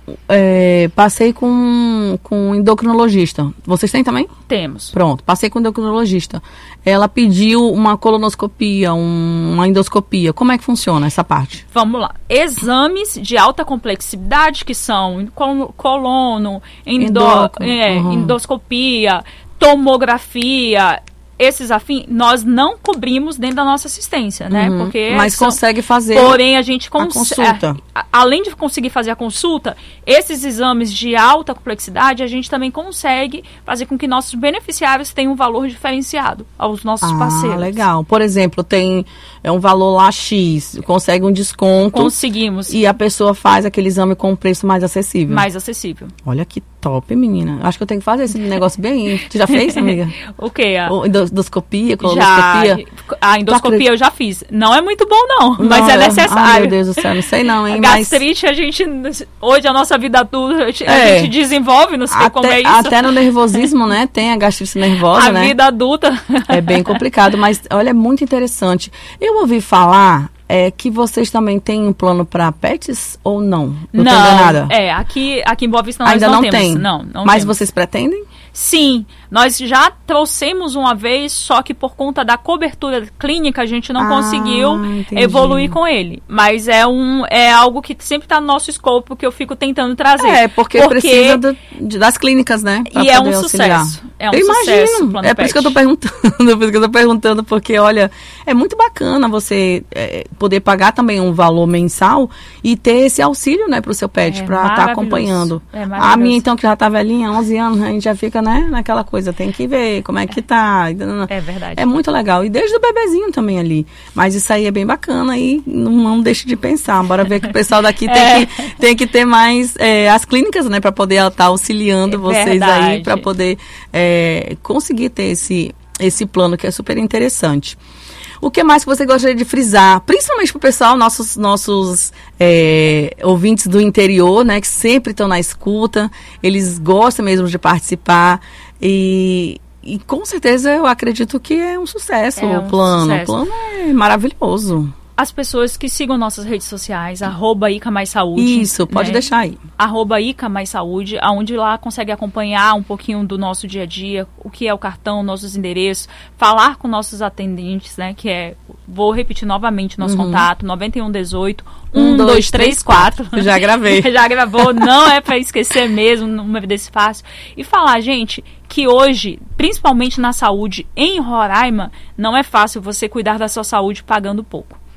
é, passei com, com um endocrinologista. Vocês têm também?
Temos.
Pronto, passei com um endocrinologista. Ela pediu uma colonoscopia, um, uma endoscopia. Como é que funciona essa parte?
Vamos lá. Exames de alta complexidade, que são colono, colono endo, é, uhum. endoscopia, tomografia... Esses afins, nós não cobrimos dentro da nossa assistência, né?
Uhum,
Porque
mas
são,
consegue fazer
porém, a gente cons-
a consulta.
É, além de conseguir fazer a consulta, esses exames de alta complexidade, a gente também consegue fazer com que nossos beneficiários tenham um valor diferenciado aos nossos
ah,
parceiros.
Legal. Por exemplo, tem é um valor lá X, consegue um desconto.
Conseguimos.
E a pessoa faz aquele exame com um preço mais acessível.
Mais acessível.
Olha que top, menina. Acho que eu tenho que fazer esse negócio bem. Tu já fez, amiga?
O quê? A...
O endoscopia, colonoscopia?
Já. A endoscopia eu já fiz. Não é muito bom, não, não mas é necessário.
Ai, meu Deus do céu, não sei não, hein?
A gastrite, mas... a gente, hoje a nossa vida toda, a gente, é. a gente desenvolve, não sei
até,
como é isso.
Até no nervosismo, né? Tem a gastrite nervosa,
a
né?
A vida adulta.
É bem complicado, mas olha, é muito interessante. Eu ouvi falar... É que vocês também têm um plano para pets ou não?
Não, não nada. É, aqui, aqui em Boa Vista nós
Ainda
não,
não
temos.
Tem.
Não, não
Mas
temos.
Vocês pretendem?
Sim, nós já trouxemos uma vez, só que por conta da cobertura clínica a gente não ah, conseguiu entendi. evoluir com ele. Mas é, um, é algo que sempre está no nosso escopo, que eu fico tentando trazer.
É, porque, porque... precisa do, de, das clínicas, né?
E é um auxiliar. sucesso. É um
eu
sucesso.
Imagino. É por isso que eu tô perguntando, por isso que eu tô perguntando, porque, olha, é muito bacana você é, poder pagar também um valor mensal e ter esse auxílio, né, pro seu pet, é para estar tá acompanhando.
É
a minha, então, que já tá velhinha, onze anos, a gente já fica, né, naquela coisa, tem que ver como é que tá.
É verdade.
É muito legal. E desde o bebezinho também ali. Mas isso aí é bem bacana e não, não deixe de pensar. Bora ver que o pessoal daqui tem, é. que, tem que ter mais é, as clínicas, né, para poder estar tá auxiliando é vocês verdade. aí, para poder é, conseguir ter esse, esse plano que é super interessante. O que mais que você gostaria de frisar? Principalmente para o pessoal, nossos, nossos é, ouvintes do interior, né? Que sempre estão na escuta. Eles gostam mesmo de participar. E, e com certeza eu acredito que é um sucesso é o plano. Um sucesso. O plano é maravilhoso.
As pessoas que sigam nossas redes sociais, arroba Ica Mais Saúde.
Isso, pode né? deixar aí.
Arroba Ica Mais Saúde, onde lá consegue acompanhar um pouquinho do nosso dia a dia, o que é o cartão, nossos endereços, falar com nossos atendentes, né? Que é, vou repetir novamente nosso uhum. contato, nove um um oito, um dois três quatro.
Já gravei.
Já gravou, não é para esquecer mesmo, numa desse fácil. E falar, gente, que hoje, principalmente na saúde, em Roraima, não é fácil você cuidar da sua saúde pagando pouco.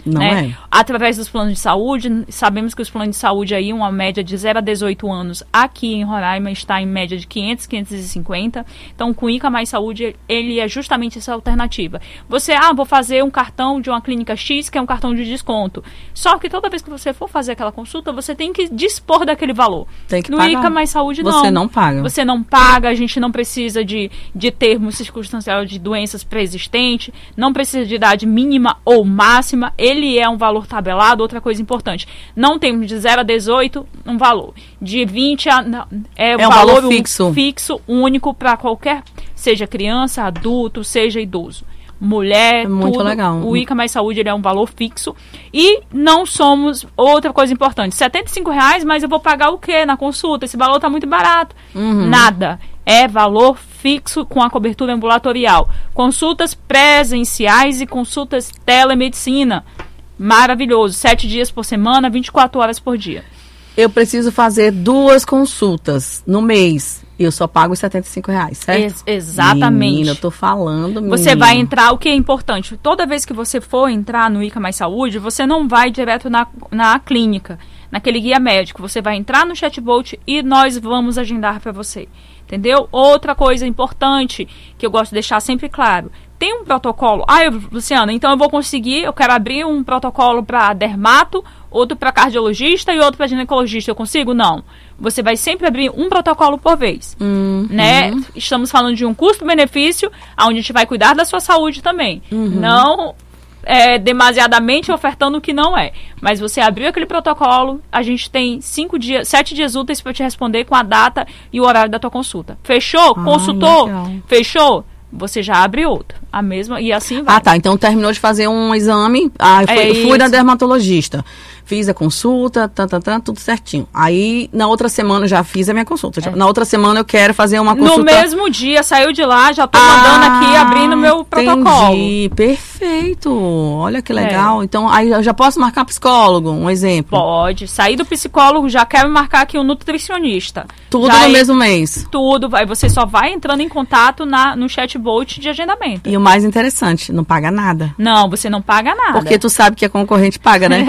Não
né?
é.
Através dos planos de saúde, sabemos que os planos de saúde aí, uma média de zero a dezoito anos, aqui em Roraima está em média de quinhentos, quinhentos e cinquenta. Então, com o ICA Mais Saúde, ele é justamente essa alternativa. Você, ah, vou fazer um cartão de uma clínica X, que é um cartão de desconto. Só que toda vez que você for fazer aquela consulta, você tem que dispor daquele valor.
Tem que
no
pagar.
ICA Mais Saúde, não.
Você não paga.
Você não paga, a gente não precisa de, de termo circunstancial de doenças pré-existentes, não precisa de idade mínima ou máxima, ele é um valor tabelado. Outra coisa importante, não temos de zero a dezoito um valor, de vinte a... Não, é,
é um
valor,
valor fixo.
Um, fixo, único para qualquer, seja criança, adulto, seja idoso. Mulher,
é muito
tudo.
Legal.
O ICA Mais Saúde, ele é um valor fixo. E não somos, outra coisa importante, setenta e cinco reais, mas eu vou pagar o quê na consulta? Esse valor está muito barato.
Uhum.
Nada. É valor fixo com a cobertura ambulatorial. Consultas presenciais e consultas telemedicina. Maravilhoso. Sete dias por semana, vinte e quatro horas por dia.
Eu preciso fazer duas consultas no mês. Eu só pago os setenta e cinco reais, certo?
Ex exatamente.
Menina, eu tô falando, menina.
Você vai entrar, o que é importante, toda vez que você for entrar no ICA Mais Saúde, você não vai direto na, na clínica, naquele guia médico. Você vai entrar no chatbot e nós vamos agendar para você. Entendeu? Outra coisa importante que eu gosto de deixar sempre claro. Tem um protocolo. Ah, eu, Luciana, então eu vou conseguir, eu quero abrir um protocolo para dermato, outro para cardiologista e outro para ginecologista. Eu consigo? Não. Você vai sempre abrir um protocolo por vez.
Uhum.
Né? Estamos falando de um custo-benefício, onde a gente vai cuidar da sua saúde também.
Uhum.
Não é, demasiadamente ofertando o que não é. Mas você abriu aquele protocolo, a gente tem cinco dias, sete dias úteis para te responder com a data e o horário da tua consulta. Fechou?
Ah,
Consultou?
legal.
Fechou? Você já abre outra. A mesma, e assim vai.
Ah, tá. Então terminou de fazer um exame. Ah, eu fui,
É
eu fui na
isso.
dermatologista. Fiz a consulta, tá, tá, tá, tudo certinho. Aí, na outra semana, já fiz a minha consulta. Já- Na outra semana, eu quero fazer uma consulta...
No mesmo dia, saiu de lá, já tô mandando aqui, abrindo meu protocolo.
Entendi. Perfeito. Olha que legal. Então, aí eu já posso marcar psicólogo, um exemplo.
Pode. Sair do psicólogo, já quero marcar aqui um nutricionista.
Tudo
Já
no
é-
mesmo mês.
Tudo. Vai, você só vai entrando em contato na, no chatbot de agendamento.
E o mais interessante, não paga nada.
Não, você não paga nada.
Porque tu sabe que a concorrente paga, né?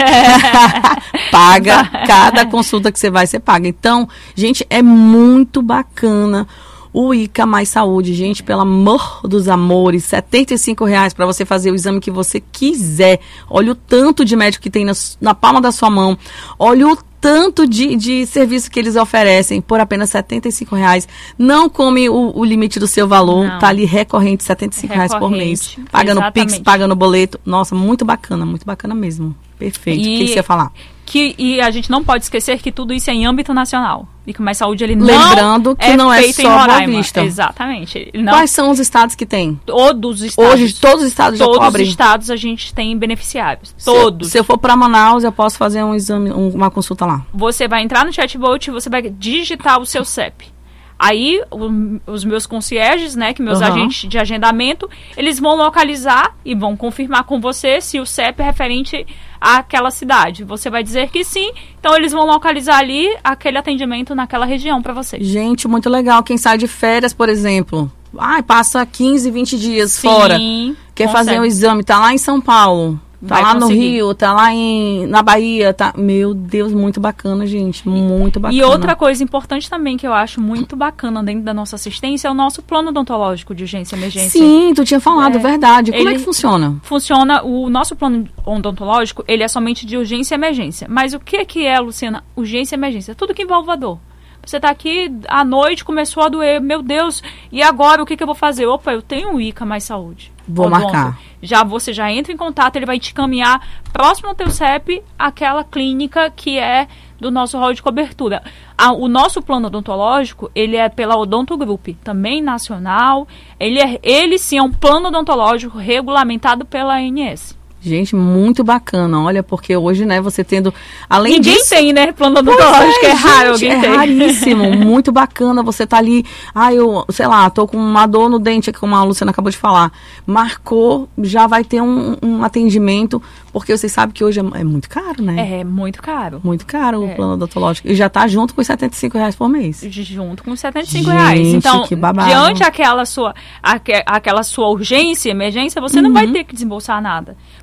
Paga, cada consulta que você vai, você paga. Então, gente, é muito bacana o ICA Mais Saúde, gente, pelo amor dos amores, setenta e cinco reais para você fazer o exame que você quiser. Olha o tanto de médico que tem na, na palma da sua mão. Olha o tanto de, de serviço que eles oferecem por apenas setenta e cinco reais. Não come o, o limite do seu valor,
Não.
tá ali recorrente, setenta e cinco reais por mês.
Recorrente,
Paga no Pix,
exatamente.
paga no boleto. Nossa, muito bacana, muito bacana mesmo. Perfeito. O que, que você ia falar?
Que, e a gente não pode esquecer que tudo isso é em âmbito nacional. ICA Mais Saúde, ele
Lembrando
não
que
é
não é
feito
só
em Roraima.
Boa Vista.
Exatamente. Ele Não,
Quais são os estados que tem?
Todos os estados.
Hoje, todos os estados já
Todos
cobrem?
os estados a gente tem beneficiários.
Se-
Todos.
Se eu for para Manaus, eu posso fazer um exame, um- uma consulta lá.
Você vai entrar no chatbot, você vai digitar o seu C E P. Aí, o- os meus concierges, né, que meus
Aham.
agentes de agendamento, eles vão localizar e vão confirmar com você se o C E P é referente àquela cidade. Você vai dizer que sim, então eles vão localizar ali aquele atendimento naquela região para você.
Gente, muito legal. Quem sai de férias, por exemplo, ai, passa quinze, vinte dias
Sim,
fora, quer
consegue.
fazer um exame, tá lá em São Paulo, tá
Vai
lá no
conseguir.
Rio, tá lá em, na Bahia, tá... Meu Deus, muito bacana, gente, muito bacana.
E outra coisa importante também que eu acho muito bacana dentro da nossa assistência é o nosso plano odontológico de urgência e emergência.
Sim, tu tinha falado,
É.
verdade. Como é
Ele-
que funciona?
Funciona, o nosso plano odontológico, ele é somente de urgência e emergência. Mas o que que é, Luciana, urgência e emergência? Tudo que envolve a dor. Você tá aqui, à noite começou a doer, meu Deus, e agora o que que eu vou fazer? Opa, eu tenho o ICA Mais Saúde.
Vou
Odonto.
marcar.
Já você já entra em contato, ele vai te caminhar próximo ao teu C E P, aquela clínica que é do nosso rol de cobertura. A- o nosso plano odontológico, ele é pela Odonto Group, também nacional. Ele, é, ele sim é um plano odontológico regulamentado pela A N S.
Gente, muito bacana. Olha, porque hoje, né, você tendo... Além
Ninguém
disso...
tem, né, plano
Pois
odontológico, é, raro
gente,
alguém
é
tem.
raríssimo, muito bacana. Você tá ali, ah, eu, sei lá, tô com uma dor no dente, como a Luciana acabou de falar. Marcou, já vai ter um, um atendimento, porque vocês sabem que hoje é, é muito caro, né?
É, muito caro.
Muito caro
É.
o plano odontológico. E já tá junto com os setenta e cinco reais por mês.
Junto com setenta e cinco
Gente,
reais. Então,
que babado.
diante aquela sua, aque, aquela sua urgência, emergência, você não
Uhum.
vai ter que desembolsar nada.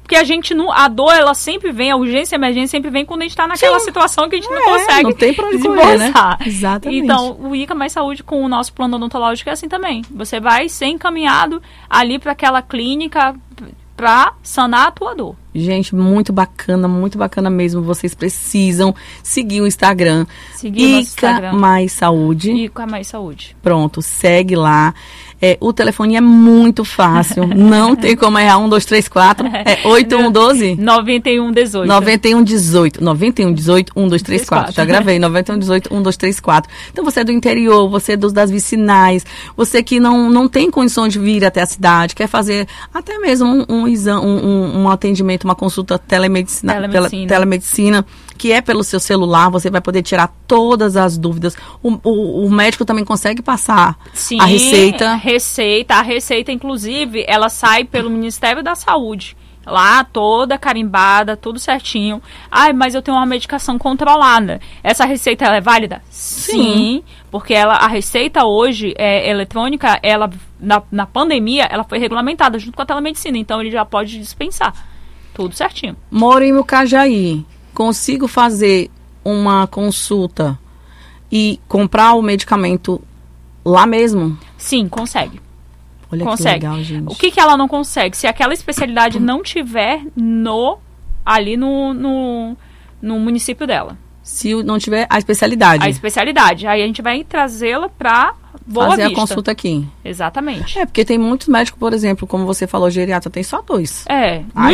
Porque a gente não. A dor, ela sempre vem, a urgência e a emergência sempre vem quando a gente tá naquela Sim. situação que a gente é, não consegue.
Não tem pra onde correr, né? Exatamente.
Então, o I C A Mais Saúde com o nosso plano odontológico é assim também. Você vai ser encaminhado ali para aquela clínica para sanar a tua dor.
Gente, muito bacana, muito bacana mesmo. Vocês precisam seguir o Instagram.
Seguir o nosso Instagram.
I C A Mais Saúde.
I C A Mais Saúde.
Pronto, segue lá. É, o telefone é muito fácil. Não tem como errar. um, dois, três, quatro. É oito um um doze?
noventa e um dezoito.
noventa e um dezoito. noventa e um dezoito, um, dois, três, quatro. Já gravei. noventa e um dezoito, um, dois, três, quatro. Então você é do interior, você é dos, das vicinais, você que não, não tem condições de vir até a cidade, quer fazer até mesmo um, um exame, um, um, um atendimento, uma consulta telemedicina,
telemedicina.
Tele, telemedicina, que é pelo seu celular, você vai poder tirar todas as dúvidas. O, o, o médico também consegue passar
Sim,
a receita.
receita. A receita, inclusive, ela sai pelo Ministério da Saúde. Lá, toda carimbada, tudo certinho. Ai, mas eu tenho uma medicação controlada. Essa receita, ela é válida? Sim. Sim, porque ela, a receita hoje é eletrônica, ela, na, na pandemia, ela foi regulamentada junto com a telemedicina. Então, ele já pode dispensar. Tudo certinho.
Moro em Mucajaí. Consigo fazer uma consulta e comprar o medicamento lá mesmo?
Sim, consegue.
Olha
consegue.
Que legal, gente.
O que, que ela não consegue? Se aquela especialidade não tiver no ali no, no, no município dela.
Se não tiver a especialidade.
A especialidade. Aí a gente vai trazê-la para Boa
Fazer
Vista.
a consulta aqui.
Exatamente.
É, porque tem muitos médicos, por exemplo, como você falou, geriatra, tem só dois.
É.
Aí